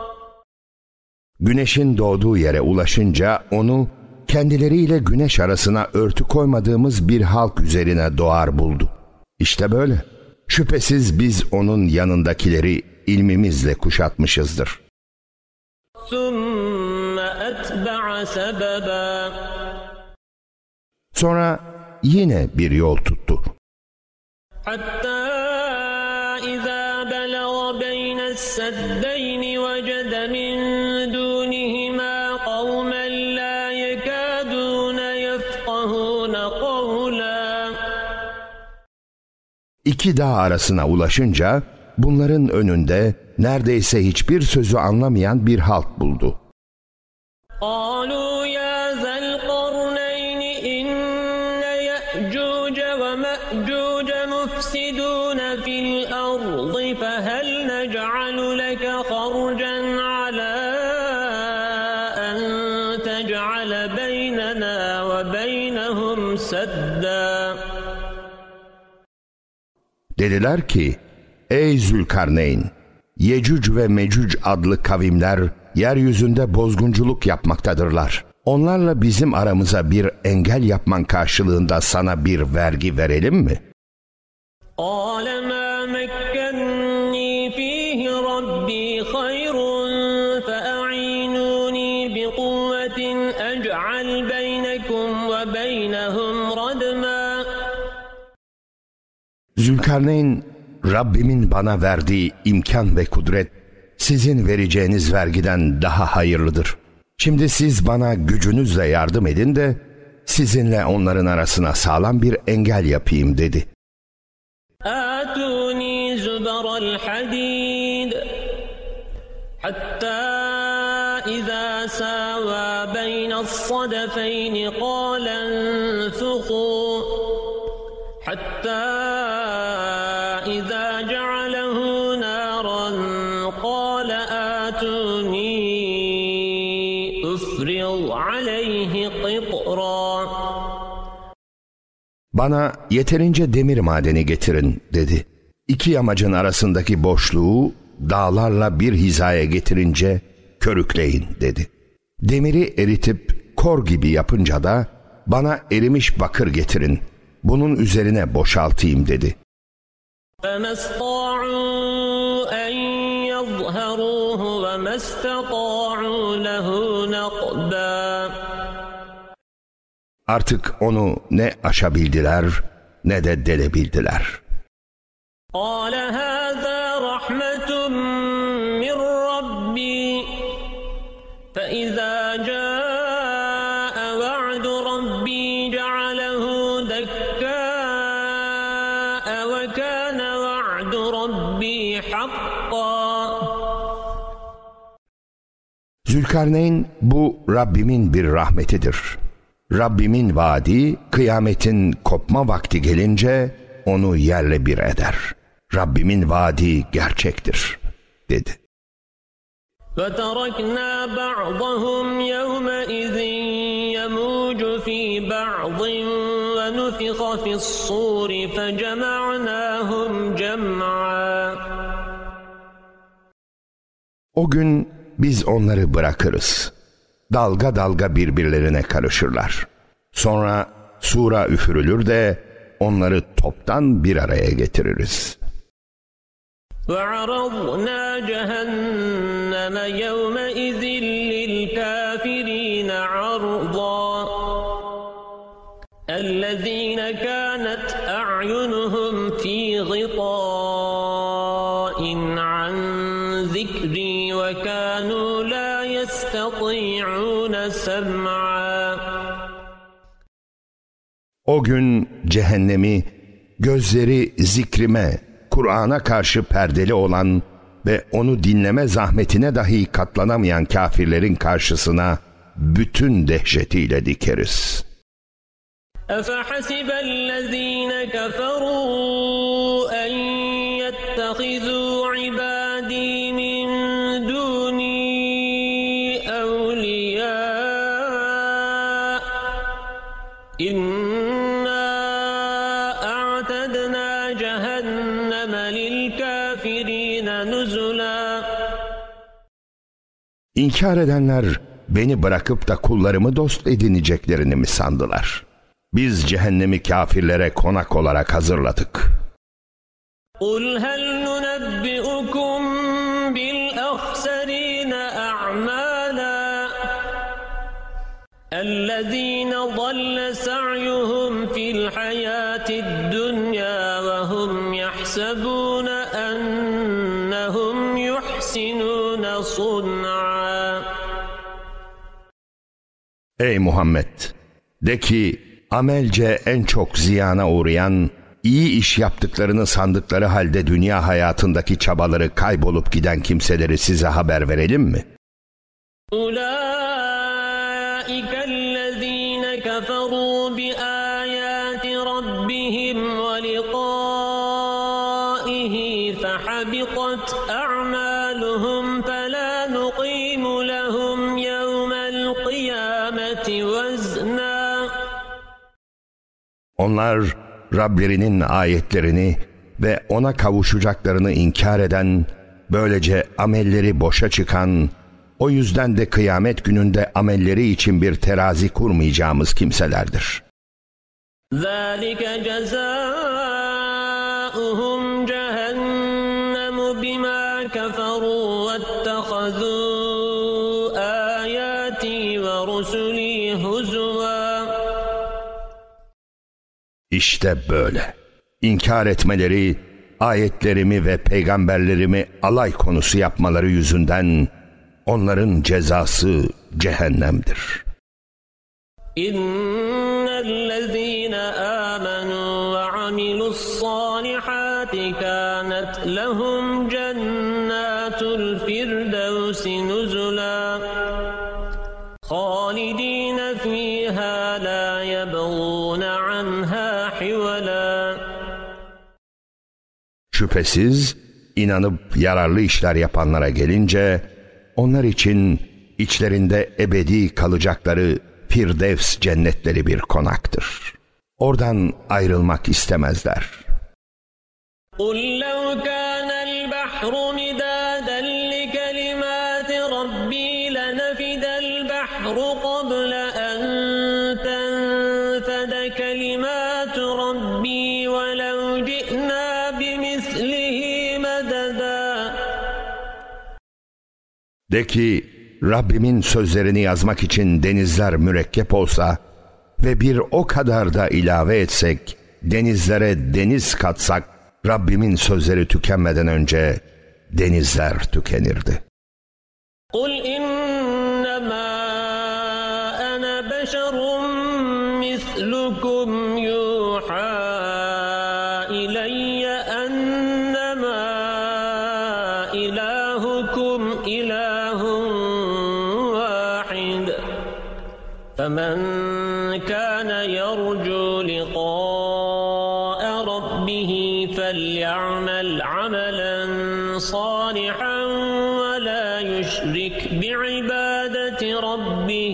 Güneşin doğduğu yere ulaşınca onu kendileriyle güneş arasına örtü koymadığımız bir halk üzerine doğar buldu. İşte böyle. Şüphesiz biz onun yanındakileri ilmimizle kuşatmışızdır. Sonra yine bir yol tuttu. Hatta izâ belagha beyne's-seddeyni vecede min dûnihimâ kavmen lâ yekâdûne yefqahûne kavlâ. İki dağ arasına ulaşınca bunların önünde neredeyse hiçbir sözü anlamayan bir halk buldu. قَالُوا يَا ذَا الْقَرْنَيْنِ إِنَّ يَأْجُوجَ وَمَأْجُوجَ مُفْسِدُونَ فِي الْأَرْضِ فَهَلْ نَجْعَلُ لَكَ خَرْجًا عَلَى أَنْ تَجْعَلَ بَيْنَنَا وَبَيْنَهُمْ سَدًّا. Dediler ki, ey Zülkarneyn, Yecüc ve Mecüc adlı kavimler yeryüzünde bozgunculuk yapmaktadırlar. Onlarla bizim aramıza bir engel yapman karşılığında sana bir vergi verelim mi? قَالَ مَا مَكَّنِّي فِيهِ رَبِّي خَيْرٌ فَأَعِينُونِي بِقُوَّةٍ أَجْعَلْ بَيْنَكُمْ وَبَيْنَهُمْ رَدْمًا. Zülkarneyn, Rabbimin bana verdiği imkan ve kudret sizin vereceğiniz vergiden daha hayırlıdır. Şimdi siz bana gücünüzle yardım edin de sizinle onların arasına sağlam bir engel yapayım dedi. آتوني زبر الحديد حتى إذا ساوى بين الصدفين قال انفخوا حتى إذا جعله نارا قال آتوني أفرغ عليه قطرا. Bana yeterince demir madeni getirin dedi. İki yamacın arasındaki boşluğu dağlarla bir hizaya getirince körükleyin dedi. Demiri eritip kor gibi yapınca da bana erimiş bakır getirin. Bunun üzerine boşaltayım dedi. فَمَا اسْطَاعُوا أَنْ يَظْهَرُوهُ وَمَا اسْتَطَاعُوا لَهُ نَقْبًا. Artık onu ne aşabildiler ne de delebildiler. قَالَ هَذَا رَحْمَةٌ مِّن رَّبِّي فَإِذَا جَاءَ وَعْدُ رَبِّي جَعَلَهُ دَكَّاءَ وَكَانَ وَعْدُ رَبِّي حَقًّا. Zülkarneyn, bu Rabbimin bir rahmetidir. Rabbimin vaadi, kıyametin kopma vakti gelince onu yerle bir eder. Rabbimin vaadi gerçektir dedi. فَتَرَكْنَا بَعْضَهُمْ يَوْمَئِذٍ يَمُوجُ فِي بَعْضٍ وَنُفِخَ فِي الصُّورِ فَجَمَعْنَاهُمْ جَمْعًا. O gün biz onları bırakırız. Dalga dalga birbirlerine karışırlar. Sonra sura üfürülür de onları toptan bir araya getiririz. وَعَرَضْنَا جَهَنَّمَ يَوْمَئِذٍ لِلْكَافِرِينَ عَرْضًا الَّذِينَ كَانَتْ أَعْيُنُهُمْ فِي غِطَاءٍ عَنْ ذِكْرِي وَكَانُوا لَا يَسْتَطِيعُونَ سَمْعًا. سمعا. O gün cehennemi gözleri zikrime, Kur'an'a karşı perdeli olan ve onu dinleme zahmetine dahi katlanamayan kafirlerin karşısına bütün dehşetiyle dikeriz. أَفَحَسِبَ الَّذ۪ينَ كَفَرُوا أَنْ يَتَّخِذُوا عِبَادِي مِنْ دُونِي أَوْلِيَاءَ إِنَّا أَعْتَدْنَا جَهَنَّمَ لِلْكَافِرِينَ نُزُلًا. İnkar edenler beni bırakıp da kullarımı dost edineceklerini mi sandılar? Biz cehennemi kafirlere konak olarak hazırladık. قُلْ هَلْ نُنَبِّئُكُمْ بِالْأَخْسَرِينَ أَعْمَالًا الَّذ۪ينَ ضَلَّ سَعْيُهُمْ فِي الْحَيَاةِ الدُّنْيَا وَهُمْ يَحْسَبُونَ أَنَّهُمْ يُحْسِنُونَ صُنْعًا. Ey Muhammed! De ki, amelce en çok ziyana uğrayan, iyi iş yaptıklarını sandıkları halde dünya hayatındaki çabaları kaybolup giden kimseleri size haber verelim mi? أُولَٰئِكَ الَّذ۪ينَ كَفَرُوا بِآيَاتِ رَبِّهِمْ وَلِقَائِهِ فَحَبِطَتْ أَعْمَالُهُمْ فَلَا نُقِيمُ لَهُمْ يَوْمَ الْقِيَامَةِ وَزْنًا. Onlar Rablerinin ayetlerini ve ona kavuşacaklarını inkar eden, böylece amelleri boşa çıkan, o yüzden de kıyamet gününde amelleri için bir terazi kurmayacağımız kimselerdir. ذَٰلِكَ جَزَاؤُهُمْ جَهَنَّمُ بِمَا كَفَرُوا وَاتَّخَذُوا آيَاتِي وَرُسُلِي هُزُوًا. İşte böyle. İnkar etmeleri, ayetlerimi ve peygamberlerimi alay konusu yapmaları yüzünden onların cezası cehennemdir. İnnellezîne âmenû ve amilussâlihâti kânet lehum cennâtul firdevsi nuzulâ khâlidîne fîhâ lâ yebğûne anhâ hivelâ. Şüphesiz inanıp yararlı işler yapanlara gelince onlar için içlerinde ebedi kalacakları Firdevs cennetleri bir konaktır. Oradan ayrılmak istemezler. قُلْ لَوْ كَانَ الْبَحْرُ مِدَادًا لِكَلِمَاتِ رَبِّي لَنَفِدَ الْبَحْرُ قَبْلَ أَنْ تَنْفَدَ كَلِمَاتُ رَبِّي وَلَوْ جِئْنَا بِمِثْلِهِ مَدَدًا. De ki, Rabbimin sözlerini yazmak için denizler mürekkep olsa ve bir o kadar da ilave etsek, denizlere deniz katsak, Rabbimin sözleri tükenmeden önce denizler tükenirdi. قُلْ إِنَّمَا أَنَا بَشَرٌ مِثْلُكُمْ يُوحَى إِلَيَّ أَنَّمَا إِلَٰهُكُمْ إِلَٰهٌ وَاحِدٌ فَمَنْ كَانَ يَرْجُو لِقَاءَ رَبِّهِ فَلْيَعْمَلْ عَمَلًا صَالِحًا وَلَا يُشْرِكْ بِعِبَادَةِ رَبِّهِ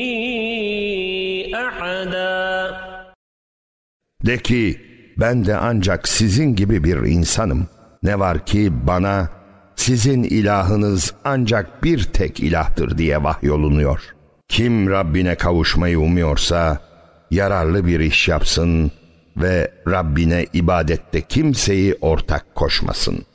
أَحَدًا. De ki, ben de ancak sizin gibi bir insanım. Ne var ki bana sizin ilahınız ancak bir tek ilahtır diye vahyolunuyor. Kim Rabbine kavuşmayı umuyorsa yararlı bir iş yapsın ve Rabbine ibadette kimseyi ortak koşmasın.